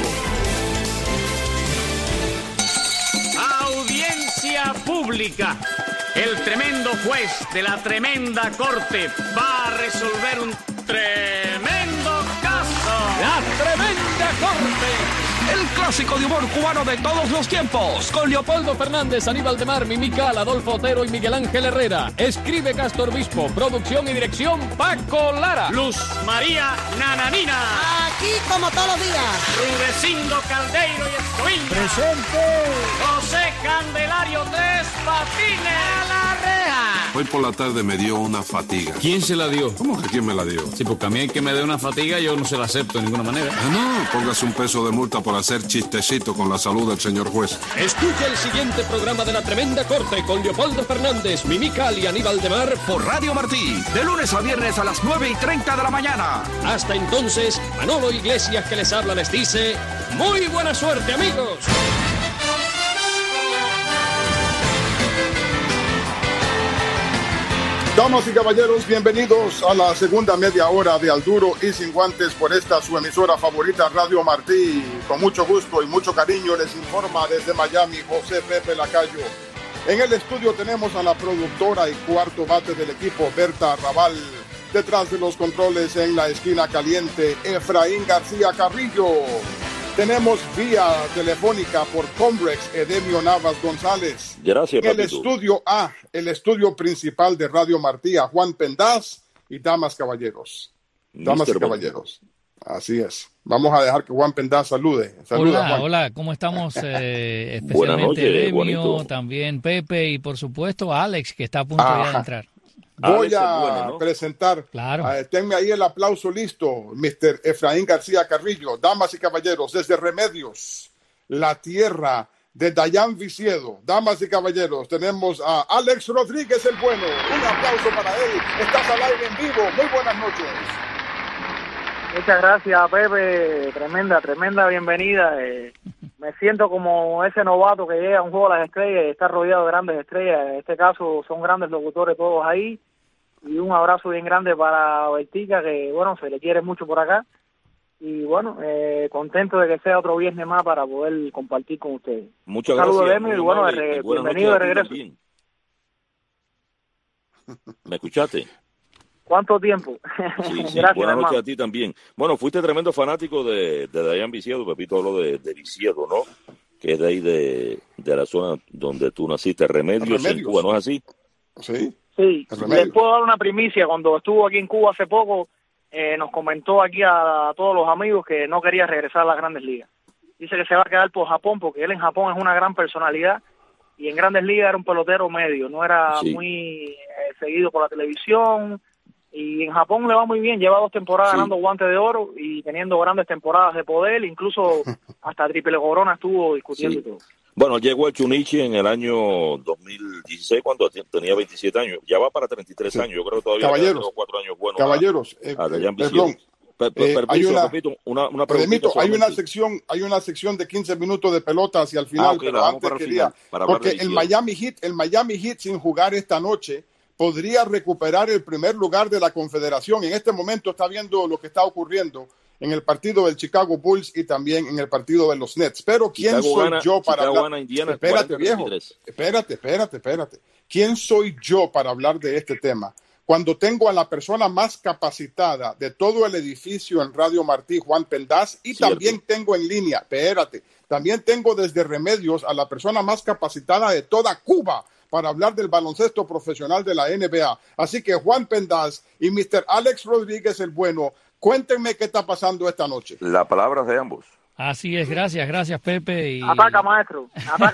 Audiencia pública. El tremendo juez de la tremenda corte va a resolver un tremendo caso. La tremenda corte. El clásico de humor cubano de todos los tiempos. Con Leopoldo Fernández, Aníbal de Mar, Mimical, Adolfo Otero y Miguel Ángel Herrera. Escribe Castor Obispo. Producción y dirección Paco Lara. Luz María Nananina. Aquí como todos los días. Rudecindo Caldeiro y Escoviña. Presente. José Candelario Tres Patines. A la reja. Hoy por la tarde me dio una fatiga. ¿Quién se la dio? ¿Cómo que quién me la dio? Sí, porque a mí hay que me dé una fatiga, yo no se la acepto de ninguna manera. No, póngase un peso de multa por hacer chistecito con la salud del señor juez. Escucha el siguiente programa de La Tremenda Corte con Leopoldo Fernández, Mimical y Aníbal de Mar por Radio Martí, de lunes a viernes a las 9:30 de la mañana. Hasta entonces, Manolo Iglesias que les habla les dice, muy buena suerte, amigos. Damas y caballeros, bienvenidos a la segunda media hora de Al Duro y Sin Guantes por esta su emisora favorita, Radio Martí. Con mucho gusto y mucho cariño les informa desde Miami José Pepe Lacayo. En el estudio tenemos a la productora y cuarto bate del equipo, Berta Raval. Detrás de los controles en la esquina caliente, Efraín García Carrillo. Tenemos vía telefónica por Combrex, Edemio Navas González. Gracias, en el papito. estudio A, el estudio principal de Radio Martí, a Juan Pendaz y damas caballeros. Damas y caballeros. Así es. Vamos a dejar que Juan Pendaz salude. Saluda, hola, Juan. hola, ¿cómo estamos? Buenas noches, Especialmente Edemio, bonito. también Pepe y por supuesto Alex, que está a punto ya de entrar. Voy Alex a es bueno, ¿no? presentar, Claro. tenme ahí el aplauso listo, Mr. Efraín García Carrillo. Damas y caballeros, desde Remedios, la tierra de Dayan Viciedo. Damas y caballeros, tenemos a Alex Rodríguez el Bueno. Un aplauso para él. Estás al aire en vivo. Muy buenas noches. Muchas gracias, Pepe. Tremenda bienvenida. Me siento como ese novato que llega a un juego de las estrellas y está rodeado de grandes estrellas. En este caso son grandes locutores todos ahí. Y un abrazo bien grande para Bertica, que bueno, se le quiere mucho por acá. Y bueno, contento de que sea otro viernes más para poder compartir con ustedes. Muchas Un saludo, gracias. Demi, y bueno, bienvenido de regreso. ¿Me escuchaste? ¿Cuánto tiempo? Sí, Gracias, buenas noches hermano. a ti también. Bueno, fuiste tremendo fanático de Dayan Viciedo, Pepito habló de Viciedo, ¿no? Que es de ahí de la zona donde tú naciste, Remedios, en Cuba, ¿no es así? Sí. Sí, les puedo dar una primicia. Cuando estuvo aquí en Cuba hace poco, nos comentó aquí a todos los amigos que no quería regresar a las Grandes Ligas. Dice que se va a quedar por Japón, porque él en Japón es una gran personalidad, y en Grandes Ligas era un pelotero medio, no era muy seguido por la televisión, y en Japón le va muy bien, lleva 2 temporadas ganando Guante de Oro y teniendo grandes temporadas de poder, incluso hasta Triple Corona estuvo discutiendo y todo. Bueno, llegó a Chunichi en el año 2016 cuando tenía 27 años. Ya va para 33 años. Yo creo que todavía Caballeros, quedan 3 o 4 años buenos. Caballeros, a Dayan Viciedo. perdón. Hay una preguntita solamente. hay una sección de 15 minutos de pelota hacia el final, ok, pero antes quería, porque el Miami Heat sin jugar esta noche podría recuperar el primer lugar de la Confederación. En este momento está viendo lo que está ocurriendo en el partido del Chicago Bulls y también en el partido de los Nets. Pero ¿quién soy yo para hablar? Espérate, viejo. Espérate. ¿Quién soy yo para hablar de este tema? Cuando tengo a la persona más capacitada de todo el edificio en Radio Martí, Juan Pendaz, y también tengo en línea, también tengo desde Remedios a la persona más capacitada de toda Cuba para hablar del baloncesto profesional de la NBA. Así que Juan Pendaz y Mr. Alex Rodríguez el Bueno, cuéntenme qué está pasando esta noche. La palabra de ambos. Así es, gracias Pepe. Ataca, maestro.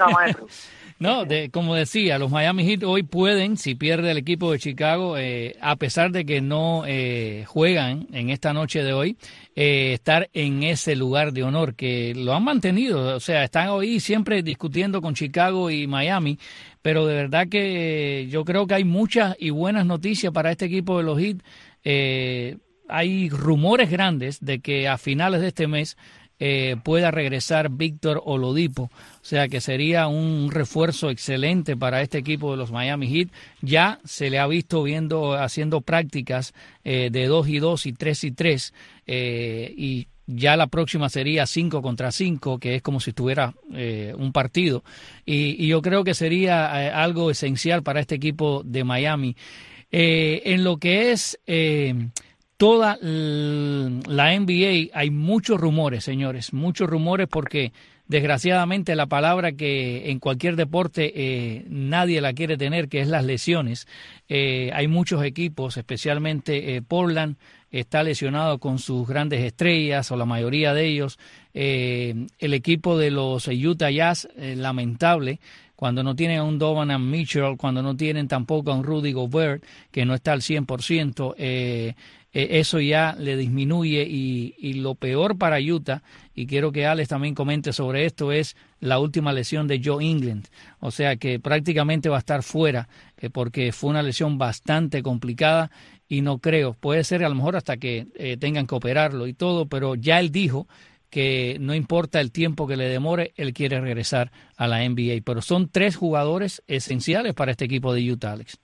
No, como decía, los Miami Heat hoy pueden, si pierde el equipo de Chicago, a pesar de que no juegan en esta noche de hoy, estar en ese lugar de honor que lo han mantenido. O sea, están hoy siempre discutiendo con Chicago y Miami, pero de verdad que yo creo que hay muchas y buenas noticias para este equipo de los Heat. Hay rumores grandes de que a finales de este mes pueda regresar Víctor Oladipo. O sea que sería un refuerzo excelente para este equipo de los Miami Heat. Ya se le ha visto haciendo prácticas de 2-2 y 3-3 y ya la próxima sería 5 contra 5, que es como si estuviera un partido. Y yo creo que sería algo esencial para este equipo de Miami. En lo que es toda la NBA hay muchos rumores, señores, muchos rumores porque desgraciadamente la palabra que en cualquier deporte nadie la quiere tener, que es las lesiones. Hay muchos equipos, especialmente Portland, está lesionado con sus grandes estrellas o la mayoría de ellos. El equipo de los Utah Jazz, lamentable, cuando no tienen a un Donovan Mitchell, cuando no tienen tampoco a un Rudy Gobert, que no está al 100%, eso ya le disminuye y lo peor para Utah, y quiero que Alex también comente sobre esto, es la última lesión de Joe Ingles. O sea que prácticamente va a estar fuera porque fue una lesión bastante complicada y no creo, puede ser a lo mejor hasta que tengan que operarlo y todo, pero ya él dijo que no importa el tiempo que le demore, él quiere regresar a la NBA. Pero son 3 jugadores esenciales para este equipo de Utah, Alex.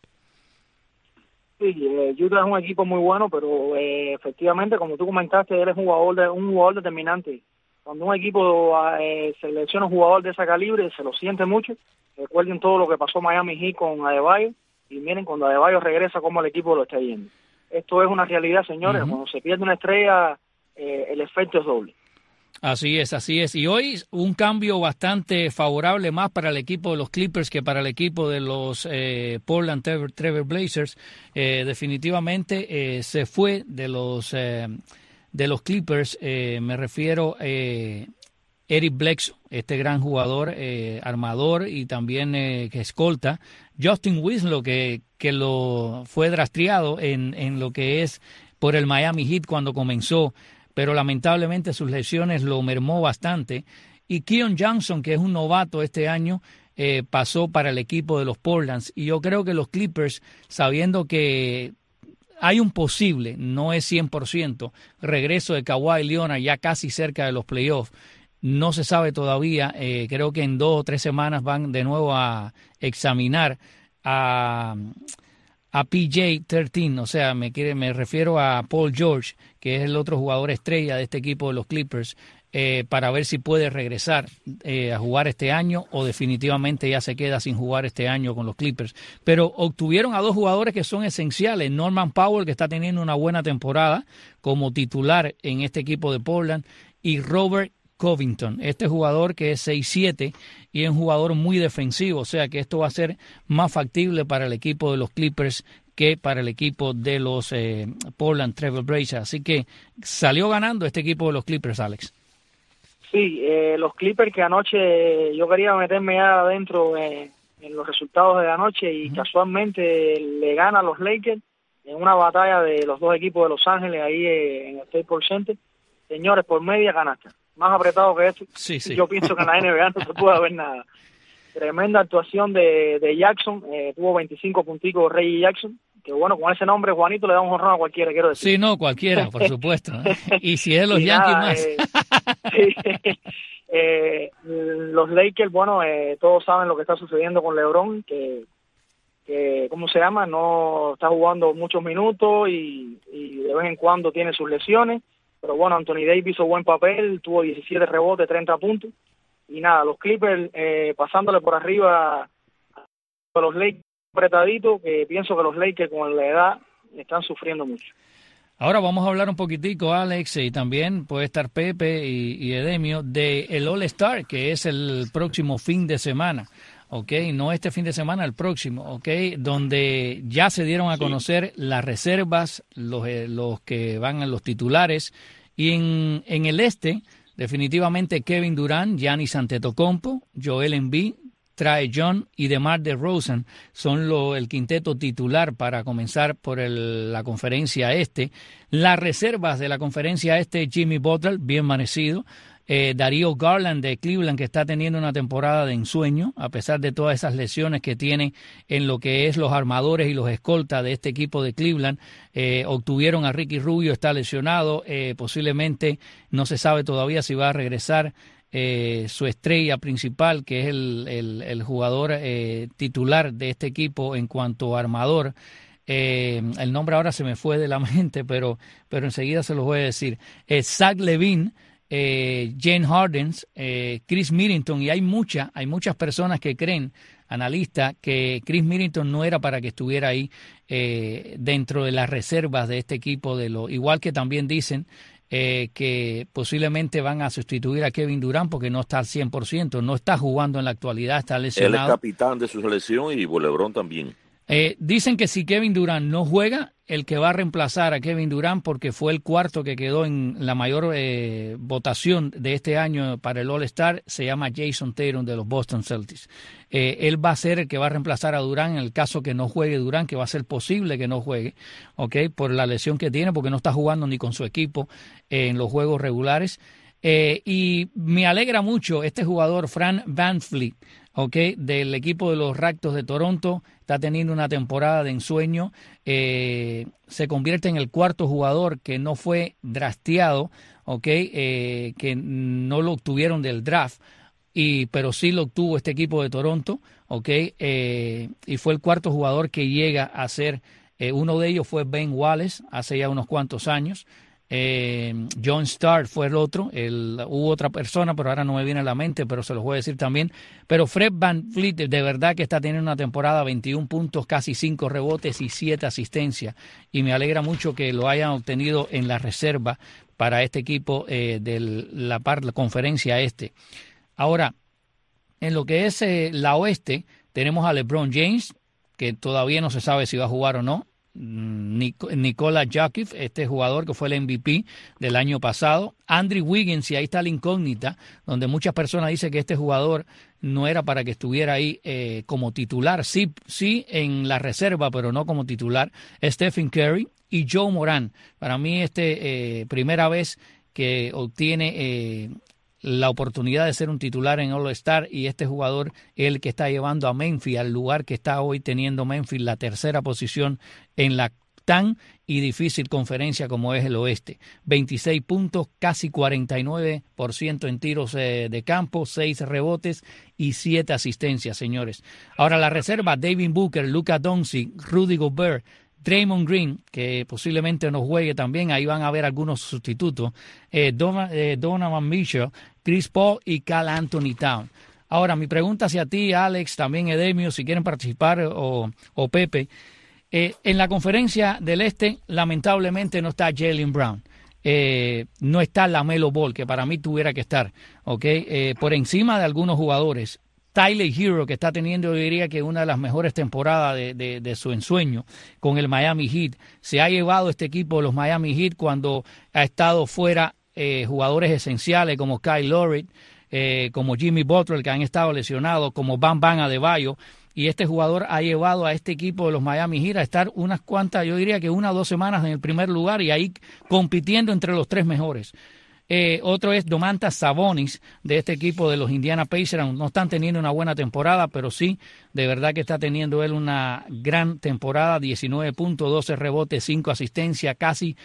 Sí, Utah es un equipo muy bueno, pero efectivamente, como tú comentaste, él es un jugador determinante. Cuando un equipo selecciona un jugador de ese calibre, se lo siente mucho. Recuerden todo lo que pasó Miami Heat con Adebayo, y miren cuando Adebayo regresa cómo el equipo lo está yendo. Esto es una realidad, señores. Cuando se pierde una estrella, el efecto es doble. Así es, así es. Y hoy un cambio bastante favorable más para el equipo de los Clippers que para el equipo de los Portland Trail Blazers. Definitivamente se fue de los Clippers, me refiero Eric Bledsoe, este gran jugador, armador y también que escolta. Justin Winslow, que lo fue drafteado en lo que es por el Miami Heat cuando comenzó, pero lamentablemente sus lesiones lo mermó bastante. Y Keon Johnson, que es un novato este año, pasó para el equipo de los Portland. Y yo creo que los Clippers, sabiendo que hay un posible, no es 100%, regreso de Kawhi Leonard ya casi cerca de los playoffs, no se sabe todavía, creo que en 2 o 3 semanas van de nuevo a examinar a PJ13, o sea, me refiero a Paul George, que es el otro jugador estrella de este equipo de los Clippers, para ver si puede regresar a jugar este año o definitivamente ya se queda sin jugar este año con los Clippers. Pero obtuvieron a 2 jugadores que son esenciales, Norman Powell, que está teniendo una buena temporada como titular en este equipo de Portland, y Robert Covington, este jugador que es 6'7" y es un jugador muy defensivo, o sea que esto va a ser más factible para el equipo de los Clippers que para el equipo de los Portland Trail Blazers. Así que salió ganando este equipo de los Clippers, Alex. Sí, los Clippers que anoche yo quería meterme ya adentro en los resultados de la noche y casualmente le gana a los Lakers en una batalla de los 2 equipos de Los Ángeles ahí en el Staples Center. Señores, por media canasta. Más apretado que esto. Sí, sí. Yo pienso que en la NBA no se puede ver nada. Tremenda actuación de Jackson. Tuvo 25 punticos Reggie Jackson. Que bueno, con ese nombre, Juanito, le da un jonrón a cualquiera, quiero decir. Sí, no, cualquiera, por supuesto. Y si es los Yankees más. Los Lakers, bueno, todos saben lo que está sucediendo con LeBron, que ¿cómo se llama? No está jugando muchos minutos y de vez en cuando tiene sus lesiones. Pero bueno, Anthony Davis hizo buen papel, tuvo 17 rebotes, 30 puntos. Y nada, los Clippers pasándole por arriba a los Lakers apretaditos, que pienso que los Lakers con la edad están sufriendo mucho. Ahora vamos a hablar un poquitico, Alex, y también puede estar Pepe y Edemio, de el All-Star, que es el próximo fin de semana. No este fin de semana, el próximo, donde ya se dieron a conocer las reservas, los que van a los titulares, y en el este, definitivamente Kevin Durant, Giannis Antetokounmpo, Joel Embiid, Trae Young y DeMar DeRozan son el quinteto titular para comenzar por la conferencia este. Las reservas de la conferencia este, Jimmy Butler, bien merecido, Darío Garland de Cleveland, que está teniendo una temporada de ensueño, a pesar de todas esas lesiones que tiene en lo que es los armadores y los escoltas de este equipo de Cleveland. Obtuvieron a Ricky Rubio, está lesionado, posiblemente no se sabe todavía si va a regresar su estrella principal, que es el jugador titular de este equipo en cuanto a armador. El nombre ahora se me fue de la mente, pero enseguida se los voy a decir. Zach LaVine, James Harden, Chris Middleton, y hay muchas personas que creen, analistas, que Chris Middleton no era para que estuviera ahí dentro de las reservas de este equipo, igual que también dicen que posiblemente van a sustituir a Kevin Durant porque no está al 100%, no está jugando en la actualidad, está lesionado. Él es capitán de su selección y LeBron también. Dicen que si Kevin Durant no juega, el que va a reemplazar a Kevin Durant, porque fue el cuarto que quedó en la mayor votación de este año para el All-Star, se llama Jason Tatum de los Boston Celtics. Él va a ser el que va a reemplazar a Durant en el caso que no juegue Durant, que va a ser posible que no juegue, ¿okay? Por la lesión que tiene, porque no está jugando ni con su equipo en los juegos regulares. Y me alegra mucho este jugador, Fred VanVleet, del equipo de los Raptors de Toronto. Está teniendo una temporada de ensueño. Se convierte en el cuarto jugador que no fue drafteado, que no lo obtuvieron del draft, pero sí lo obtuvo este equipo de Toronto, y fue el cuarto jugador que llega a ser. Uno de ellos fue Ben Wallace hace ya unos cuantos años. John Starr fue el otro, hubo otra persona, pero ahora no me viene a la mente, pero se los voy a decir también. Pero Fred VanVleet de verdad que está teniendo una temporada, 21 puntos, casi 5 rebotes y 7 asistencias, y me alegra mucho que lo hayan obtenido en la reserva para este equipo de la conferencia este. Ahora, en lo que es la oeste, tenemos a LeBron James, que todavía no se sabe si va a jugar o no. Nikola Jokic, este jugador que fue el MVP del año pasado. Andrew Wiggins, y ahí está la incógnita, donde muchas personas dicen que este jugador no era para que estuviera ahí como titular. Sí en la reserva, pero no como titular. Stephen Curry y Joe Morant. Para mí primera vez que obtiene la oportunidad de ser un titular en All-Star, y este jugador es el que está llevando a Memphis al lugar que está hoy teniendo Memphis, la tercera posición en la tan y difícil conferencia como es el oeste. 26 puntos, casi 49% en tiros de campo, 6 rebotes y 7 asistencias, señores. Ahora la reserva: Devin Booker, Luka Doncic, Rudy Gobert, Draymond Green, que posiblemente no juegue también, ahí van a haber algunos sustitutos, Donovan Mitchell, Chris Paul y Karl Anthony Towns. Ahora, mi pregunta hacia ti, Alex, también Edemio, si quieren participar, o Pepe. En la conferencia del este, lamentablemente no está Jaylen Brown. No está LaMelo Ball, que para mí tuviera que estar, por encima de algunos jugadores. Tyler Hero, que está teniendo, yo diría que una de las mejores temporadas de su ensueño con el Miami Heat. Se ha llevado este equipo de los Miami Heat cuando ha estado fuera jugadores esenciales como Kyle Lowry, como Jimmy Butler, que han estado lesionados, como Bam Adebayo. Y este jugador ha llevado a este equipo de los Miami Heat a estar unas cuantas, yo diría que 1 o 2 semanas en el primer lugar, y ahí compitiendo entre los 3 mejores. Otro es Domantas Sabonis de este equipo de los Indiana Pacers. No están teniendo una buena temporada, pero sí, de verdad que está teniendo él una gran temporada. 19 puntos, 12 rebotes, 5 asistencias, casi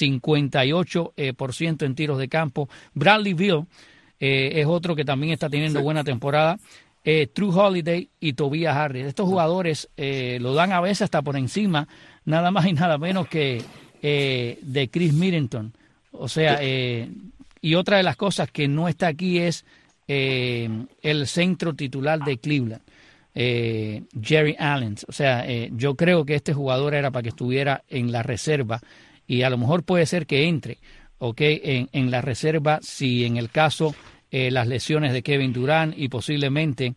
58% en tiros de campo. Bradley Beal es otro que también está teniendo buena temporada. True Holiday y Tobias Harris. Estos jugadores lo dan a veces hasta por encima, nada más y nada menos que de Chris Middleton. O sea, y otra de las cosas que no está aquí es el centro titular de Cleveland, Jerry Allen. O sea, yo creo que este jugador era para que estuviera en la reserva, y a lo mejor puede ser que entre, en la reserva, si en el caso las lesiones de Kevin Durant, y posiblemente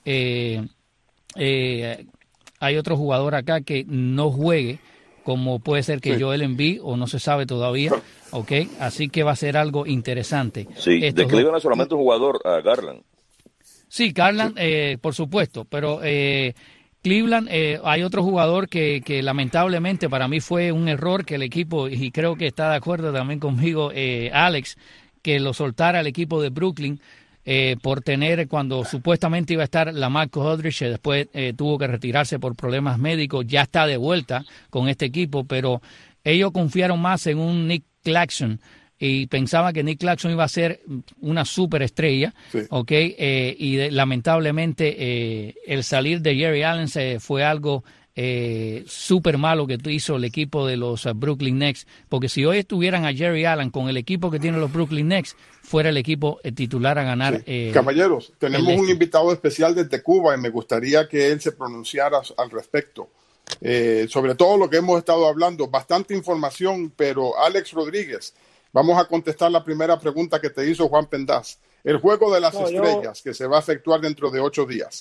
hay otro jugador acá que no juegue, como puede ser que Joel Embiid, o no se sabe todavía, así que va a ser algo interesante. Sí, de Cleveland solamente un jugador, Garland. Sí, Garland, por supuesto, pero Cleveland, hay otro jugador que lamentablemente para mí fue un error que el equipo, y creo que está de acuerdo también conmigo, Alex, que lo soltara el equipo de Brooklyn por tener, cuando supuestamente iba a estar LaMarcus Aldridge, después tuvo que retirarse por problemas médicos, ya está de vuelta con este equipo, pero ellos confiaron más en un Nick Claxton y pensaban que Nick Claxton iba a ser una superestrella, sí. ¿Okay? Lamentablemente el salir de Jerry Allen fue algo súper malo que hizo el equipo de los Brooklyn Nets, porque si hoy estuvieran a Jerry Allen con el equipo que tienen los Brooklyn Nets, fuera el equipo titular a ganar. Sí. Caballeros, tenemos un invitado especial desde Cuba y me gustaría que él se pronunciara al respecto. Sobre todo lo que hemos estado hablando, bastante información, pero Alex Rodríguez, vamos a contestar la primera pregunta que te hizo Juan Pendaz. El juego de las estrellas que se va a efectuar dentro de 8 días.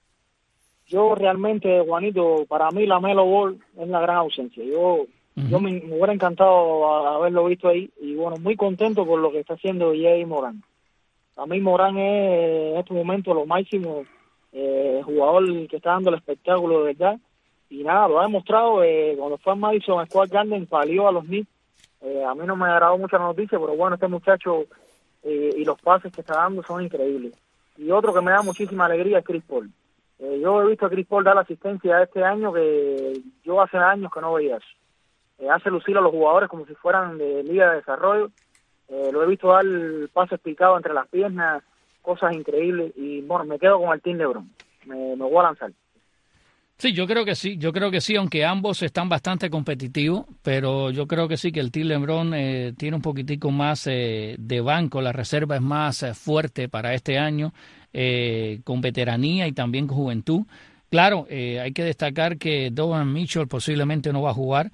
Yo realmente, Juanito, para mí la Melo Ball es la gran ausencia. Yo me hubiera encantado haberlo visto ahí y bueno, muy contento por lo que está haciendo Jay Morán. A mí Morán es en este momento lo máximo, jugador que está dando el espectáculo de verdad y nada, lo ha demostrado. Cuando fue a Madison Square Garden palió a los Knicks. A mí no me agradó mucho la noticia, pero bueno, este muchacho y los pases que está dando son increíbles. Y otro que me da muchísima alegría es Chris Paul. Yo he visto a Chris Paul dar la asistencia este año que yo hace años que no veía eso. Hace lucir a los jugadores como si fueran de Liga de Desarrollo. Lo he visto dar pases picados entre las piernas, cosas increíbles. Y bueno, me quedo con el Team LeBron. Me voy a lanzar. Sí, yo creo que sí, aunque ambos están bastante competitivos, pero yo creo que sí, que el Team LeBron tiene un poquitico más de banco, la reserva es más fuerte para este año, con veteranía y también con juventud. Claro, hay que destacar que Donovan Mitchell posiblemente no va a jugar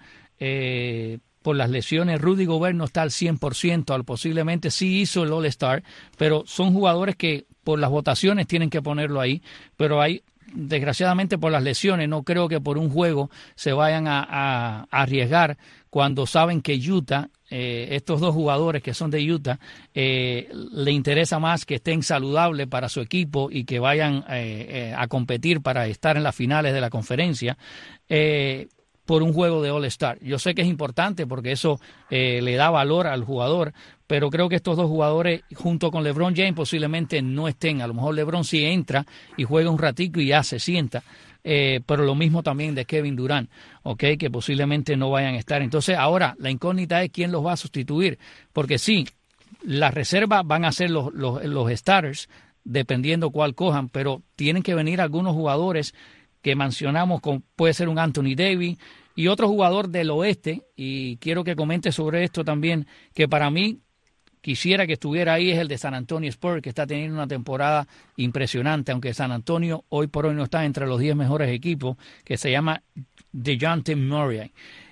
por las lesiones. Rudy Gobert no está al 100%, posiblemente sí hizo el All-Star, pero son jugadores que por las votaciones tienen que ponerlo ahí, pero hay... Desgraciadamente por las lesiones, no creo que por un juego se vayan a arriesgar cuando saben que Utah, estos dos jugadores que son de Utah, le interesa más que estén saludables para su equipo y que vayan a competir para estar en las finales de la conferencia por un juego de All-Star. Yo sé que es importante porque eso le da valor al jugador, pero creo que estos dos jugadores junto con LeBron James posiblemente no estén. A lo mejor LeBron sí entra y juega un ratico y ya se sienta, pero lo mismo también de Kevin Durant, ¿okay? Que posiblemente no vayan a estar. Entonces ahora la incógnita es quién los va a sustituir, porque sí, las reservas van a ser los starters, dependiendo cuál cojan, pero tienen que venir algunos jugadores que mencionamos, puede ser un Anthony Davis y otro jugador del oeste, y quiero que comente sobre esto también, que para mí quisiera que estuviera ahí, es el de San Antonio Spurs, que está teniendo una temporada impresionante, aunque San Antonio hoy por hoy no está entre los 10 mejores equipos, que se llama DeJounte Murray.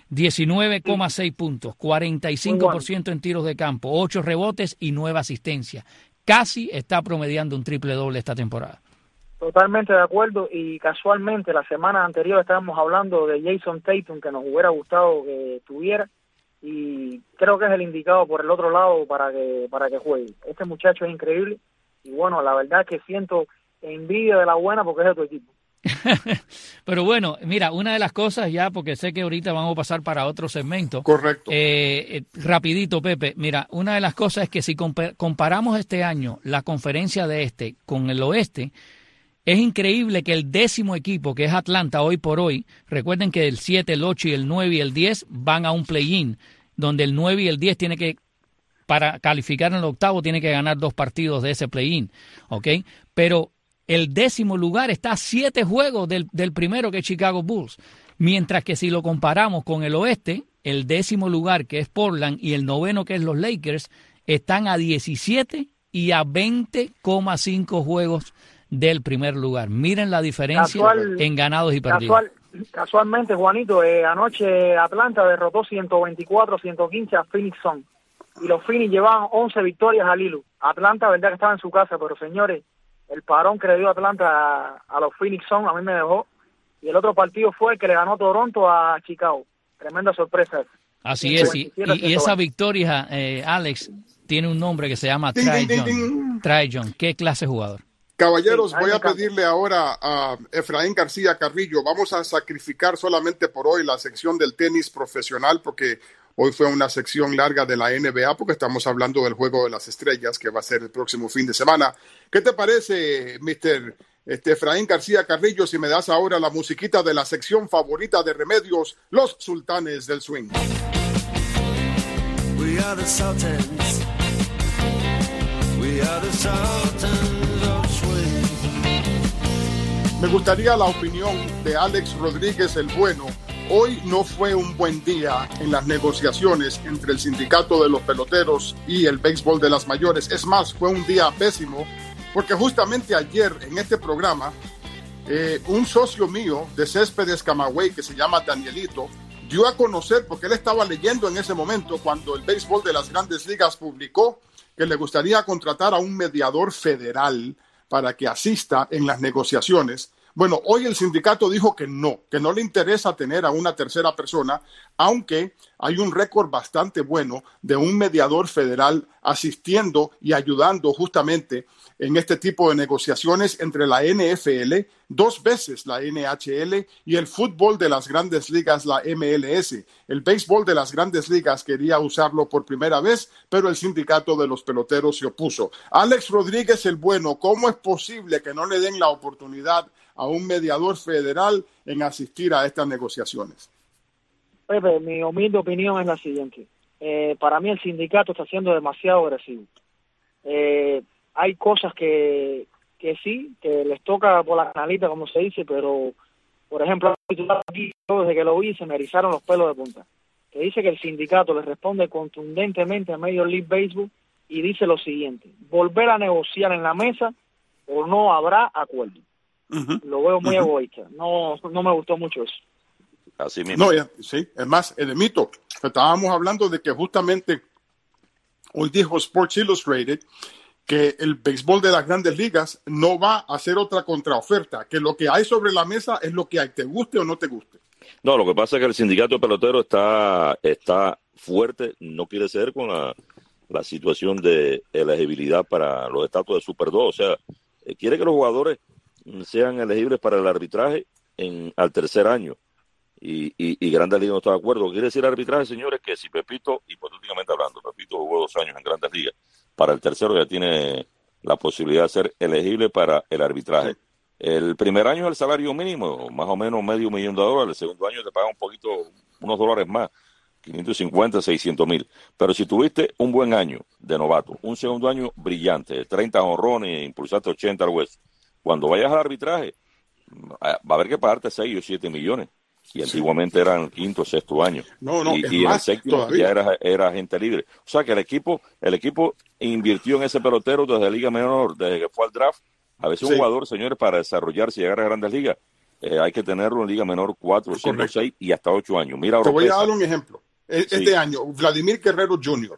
19,6 puntos, 45% en tiros de campo, 8 rebotes y 9 asistencias. Casi está promediando un triple-doble esta temporada. Totalmente de acuerdo, y casualmente la semana anterior estábamos hablando de Jason Tatum, que nos hubiera gustado que tuviera, y creo que es el indicado por el otro lado para que juegue. Este muchacho es increíble, y bueno, la verdad es que siento envidia de la buena porque es de tu equipo. Pero bueno, mira, una de las cosas ya, porque sé que ahorita vamos a pasar para otro segmento. Correcto. Rapidito, Pepe, mira, una de las cosas es que si comparamos este año la conferencia de este con el oeste, es increíble que el 10º equipo, que es Atlanta hoy por hoy, recuerden que el 7, el 8 y el 9 y el 10 van a un play-in, donde el 9 y el 10 tiene que, para calificar en el octavo, tiene que ganar 2 partidos de ese play-in, ¿ok? Pero el 10º lugar está a 7 juegos del primero, que es Chicago Bulls, mientras que si lo comparamos con el oeste, el 10º lugar, que es Portland, y el 9º, que es los Lakers, están a 17 y a 20,5 juegos del primer lugar. Miren la diferencia en ganados y perdidos. Casualmente, Juanito, anoche Atlanta derrotó 124-115 a Phoenix Suns. Y los Phoenix llevaban 11 victorias al hilo. Atlanta, verdad que estaba en su casa, pero señores, el parón que le dio Atlanta a los Phoenix Suns a mí me dejó. Y el otro partido fue el que le ganó Toronto a Chicago. Tremenda sorpresa. Así es, y esa victoria, Alex, tiene un nombre que se llama Trae Young. ¿Qué clase de jugador? Caballeros, voy a pedirle ahora a Efraín García Carrillo, vamos a sacrificar solamente por hoy la sección del tenis profesional porque Hoy fue una sección larga de la NBA porque estamos hablando del Juego de las Estrellas que va a ser el próximo fin de semana. ¿Qué te parece, Mr. Efraín García Carrillo, si me das ahora la musiquita de la sección favorita de Remedios, Los Sultanes del Swing? We are the Sultans. We are the Sultans of Swing. Me gustaría la opinión de Alex Rodríguez el Bueno. Hoy no fue un buen día en las negociaciones entre el sindicato de los peloteros y el béisbol de las mayores. Es más, fue un día pésimo porque justamente ayer en este programa un socio mío de Céspedes Camagüey que se llama Danielito dio a conocer, porque él estaba leyendo en ese momento cuando el béisbol de las Grandes Ligas publicó que le gustaría contratar a un mediador federal para que asista en las negociaciones. Bueno, hoy el sindicato dijo que no le interesa tener a una tercera persona, aunque hay un récord bastante bueno de un mediador federal asistiendo y ayudando justamente en este tipo de negociaciones entre la NFL, 2 veces la NHL y el fútbol de las Grandes Ligas, la MLS. El béisbol de las Grandes Ligas quería usarlo por primera vez, pero el sindicato de los peloteros se opuso. Alex Rodríguez el Bueno, ¿cómo es posible que no le den la oportunidad a un mediador federal en asistir a estas negociaciones? Pepe, mi humilde opinión es la siguiente. Para mí el sindicato está siendo demasiado agresivo. Hay cosas que sí, que les toca por la canalita, como se dice, pero, por ejemplo, desde que lo vi se me erizaron los pelos de punta. Que dice que el sindicato le responde contundentemente a Major League Baseball y dice lo siguiente: volver a negociar en la mesa o no habrá acuerdo. Lo veo muy egoísta. No me gustó mucho eso. Así mismo. No, sí, es más, Edemito, estábamos hablando de que justamente hoy dijo Sports Illustrated que el béisbol de las Grandes Ligas no va a hacer otra contraoferta, que lo que hay sobre la mesa es lo que hay, te guste o no te guste. No, lo que pasa es que el sindicato de pelotero está fuerte, no quiere ceder con la situación de elegibilidad para los estatus de Super 2, o sea, quiere que los jugadores sean elegibles para el arbitraje al tercer año. Y Grandes Ligas no está de acuerdo. Quiere decir arbitraje, señores, que si Pepito, hipotéticamente hablando, Pepito jugó 2 años en Grandes Ligas, para el tercero ya tiene la posibilidad de ser elegible para el arbitraje. Sí. El primer año es el salario mínimo, más o menos $500,000. El segundo año te pagan un poquito, unos dólares más, 550, 600,000. Pero si tuviste un buen año de novato, un segundo año brillante, 30 jonrones, impulsaste 80 al West, cuando vayas al arbitraje, va a haber que pagarte 6 o 7 millones. Y antiguamente eran 5º o 6º año. Y en el séptimo ya era agente libre. O sea que el equipo invirtió en ese pelotero desde la Liga Menor, desde que fue al draft. A veces un jugador, señores, para desarrollarse y llegar a Grandes Ligas, hay que tenerlo en Liga Menor 4, 5, 6 y hasta 8 años. Mira, te voy a dar un ejemplo. Este año, Vladimir Guerrero Jr.,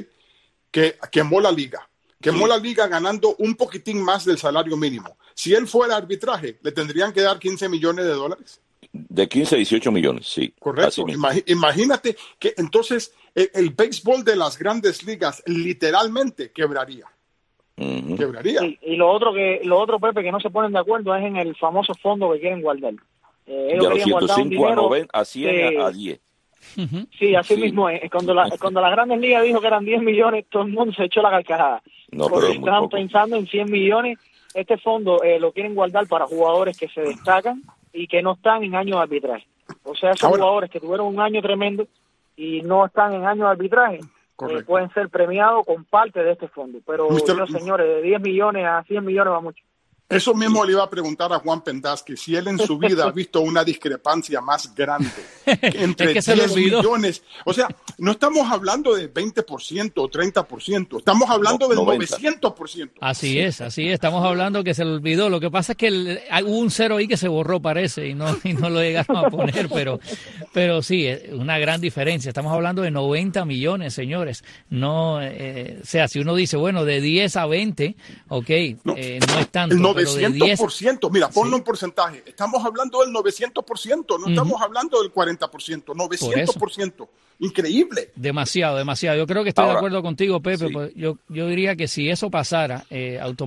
que quemó la liga. Quemó la liga ganando un poquitín más del salario mínimo. Si él fuera a arbitraje, le tendrían que dar $15 millones. De 15 a 18 millones, sí. Correcto. Imagínate que entonces el béisbol de las Grandes Ligas literalmente quebraría. Quebraría. Y lo otro, Pepe, que no se ponen de acuerdo es en el famoso fondo que quieren guardar. De los 105 a 90, a 100 a 10. Sí, así mismo es. Cuando las Grandes Ligas dijo que eran 10 millones, todo el mundo se echó la carcajada. Porque estaban pensando en 100 millones. Este fondo lo quieren guardar para jugadores que se destacan y que no están en años de arbitraje. O sea, esos jugadores que tuvieron un año tremendo y no están en años de arbitraje, pueden ser premiados con parte de este fondo. Pero, señores, de 10 millones a 100 millones va mucho. Eso mismo le iba a preguntar a Juan Pendaski, si él en su vida ha visto una discrepancia más grande entre 10 millones. O sea, no estamos hablando de 20% o 30%, estamos hablando del 900%. Así es, estamos hablando que se le olvidó. Lo que pasa es que hubo un cero ahí que se borró, parece, y no lo llegaron a poner, pero sí, es una gran diferencia. Estamos hablando de 90 millones, señores. No, o sea, si uno dice, bueno, de 10 a 20, no es tanto. 900%, mira, ponlo en porcentaje. Estamos hablando del 900%, no estamos hablando del 40%, 900%. Increíble. Demasiado. Yo creo que estoy de acuerdo contigo, Pepe. Sí. Pues yo diría que si eso pasara,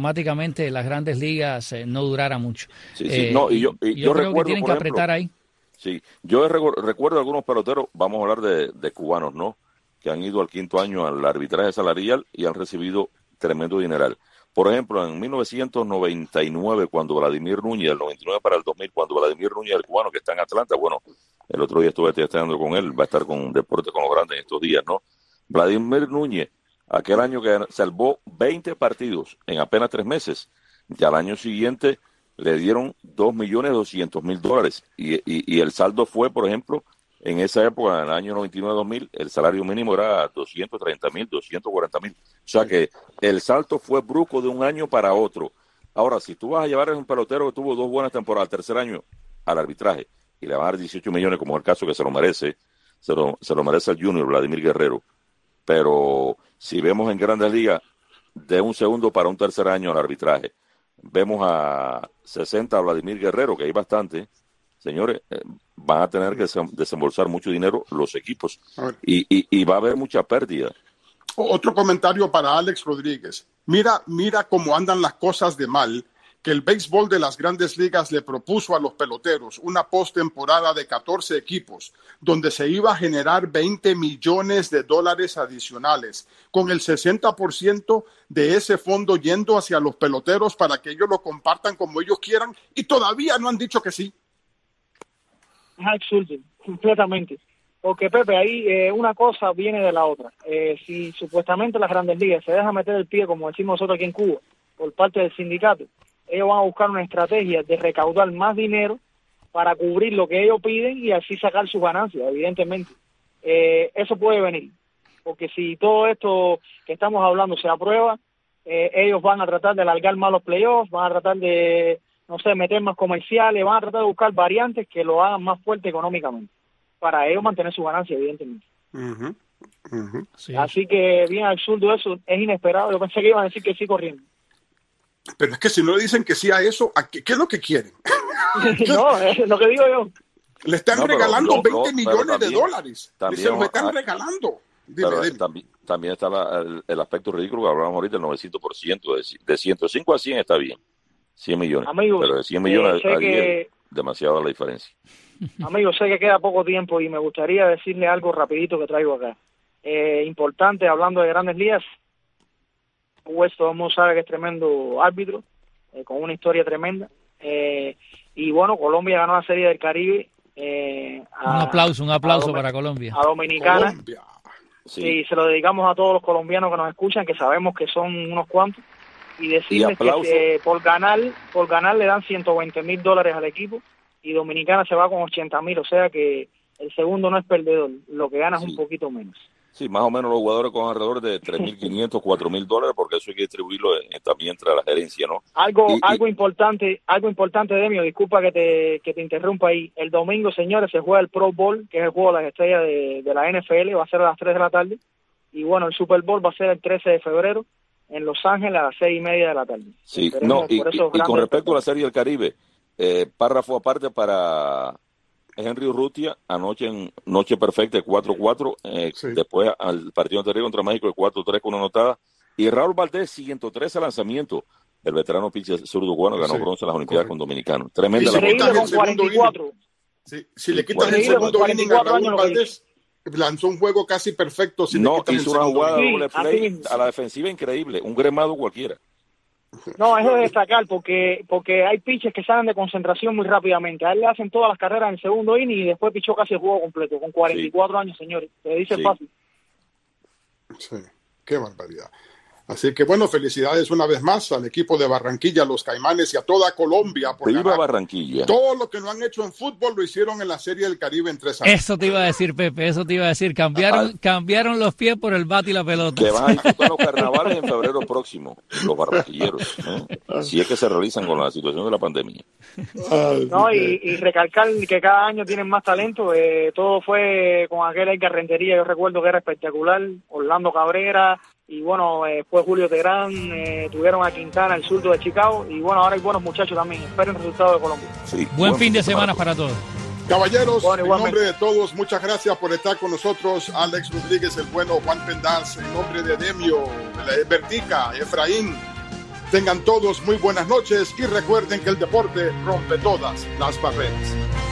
automáticamente las Grandes Ligas no durara mucho. Sí. No, y yo creo recuerdo, que tienen que apretar ahí. Sí, yo recuerdo algunos peloteros, vamos a hablar de cubanos, ¿no? Que han ido al 5º año al arbitraje salarial y han recibido tremendo dineral. Por ejemplo, en 1999, cuando Vladimir Núñez, el 99 para el 2000, cuando Vladimir Núñez, el cubano que está en Atlanta, bueno, el otro día estuve testeando con él, va a estar con Deportes con los Grandes en estos días, ¿no? Vladimir Núñez, aquel año que salvó 20 partidos en apenas 3 meses, ya al año siguiente le dieron $2.200.000 y el saldo fue, por ejemplo, en esa época, en el año 99-2000, el salario mínimo era $230.000, $240.000. O sea que el salto fue brusco de un año para otro. Ahora, si tú vas a llevar a un pelotero que tuvo 2 buenas temporadas, el tercer año al arbitraje, y le van a dar 18 millones, como es el caso que se lo merece, se lo merece el junior Vladimir Guerrero. Pero si vemos en Grandes Ligas, de un segundo para un tercer año al arbitraje, vemos a 60 a Vladimir Guerrero, que hay bastante, señores, van a tener que desembolsar mucho dinero los equipos y va a haber mucha pérdida. Otro comentario para Alex Rodríguez. Mira cómo andan las cosas de mal, que el béisbol de las Grandes Ligas le propuso a los peloteros una postemporada de 14 equipos, donde se iba a generar $20 millones adicionales, con el 60% de ese fondo yendo hacia los peloteros para que ellos lo compartan como ellos quieran, y todavía no han dicho que sí. Es absurdo, completamente. Porque, Pepe, ahí una cosa viene de la otra. Si supuestamente las Grandes Ligas se deja meter el pie, como decimos nosotros aquí en Cuba, por parte del sindicato, ellos van a buscar una estrategia de recaudar más dinero para cubrir lo que ellos piden y así sacar sus ganancias, evidentemente. Eso puede venir, porque si todo esto que estamos hablando se aprueba, ellos van a tratar de alargar más los playoffs, van a tratar de, no sé, meter más comerciales, van a tratar de buscar variantes que lo hagan más fuerte económicamente, para ellos mantener su ganancia, evidentemente. Sí. Así que bien absurdo eso, es inesperado. Yo pensé que iban a decir que sí corriendo. Pero es que si no le dicen que sí a eso, ¿qué es lo que quieren? No, es lo que digo yo. Le están regalando $20 millones. También, se lo están regalando. También está el aspecto ridículo que hablábamos ahorita, el 900%, de 105 a 100 está bien, 100 millones. Amigo, pero de 100 millones a 10, demasiado la diferencia. Amigo, sé que queda poco tiempo y me gustaría decirle algo rapidito que traigo acá. Importante, hablando de Grandes Ligas, todo el mundo sabe que es tremendo árbitro, con una historia tremenda. Y bueno, Colombia ganó la Serie del Caribe. Un aplauso para Colombia. A Dominicana. Sí. Y se lo dedicamos a todos los colombianos que nos escuchan, que sabemos que son unos cuantos. Y decirles que por ganar le dan $120,000 al equipo y Dominicana se va con 80,000, o sea que el segundo no es perdedor, lo que gana es un poquito menos. Sí, más o menos los jugadores con alrededor de $3,500, $4,000, porque eso hay que distribuirlo también entre la gerencia, ¿no? Algo importante, Demio, disculpa que te interrumpa ahí. El domingo, señores, se juega el Pro Bowl, que es el juego de las estrellas de la NFL, va a ser a las 3 de la tarde. Y bueno, el Super Bowl va a ser el 13 de febrero en Los Ángeles a las 6:30 de la tarde. Sí, no, y con respecto a la Serie del Caribe, párrafo aparte para Henry Urrutia, anoche en Noche Perfecta 4-4, después al partido anterior contra México de 4-3 con una anotada, y Raúl Valdés 113 lanzamientos, el veterano pitcher zurdo cubano ganó bronce en las Olimpiadas con Dominicanos. Tremenda la con 44. Si le quitas el segundo inning a Raúl Valdés, lanzó un juego casi perfecto. Hizo una jugada de doble play a la defensiva increíble, un gremado cualquiera. No, eso es destacar porque hay pitchers que salen de concentración muy rápidamente. A él le hacen todas las carreras en el segundo inning y después pichó casi el juego completo, con 44 años, señores. Te dice fácil. Sí, qué barbaridad. Así que bueno, felicidades una vez más al equipo de Barranquilla, los Caimanes y a toda Colombia por ¡Viva ganar. Barranquilla! Todo lo que no han hecho en fútbol lo hicieron en la Serie del Caribe en 3 años. Eso te iba a decir, Pepe, cambiaron los pies por el bat y la pelota. Que van a disfrutar los carnavales en febrero próximo, los barranquilleros, si es que se realizan con la situación de la pandemia. No, y recalcar que cada año tienen más talento. Todo fue con aquel Edgar Rentería, yo recuerdo que era espectacular, Orlando Cabrera, y bueno, fue Julio Teherán, tuvieron a Quintana, el zurdo de Chicago, y bueno, ahora hay buenos muchachos también. Esperen el resultado de Colombia. Sí, buen fin de semana para todos. Caballeros, en nombre de todos, muchas gracias por estar con nosotros. Alex Rodríguez, el bueno, Juan Pendas, en nombre de Demio, Vertica, Efraín. Tengan todos muy buenas noches y recuerden que el deporte rompe todas las barreras.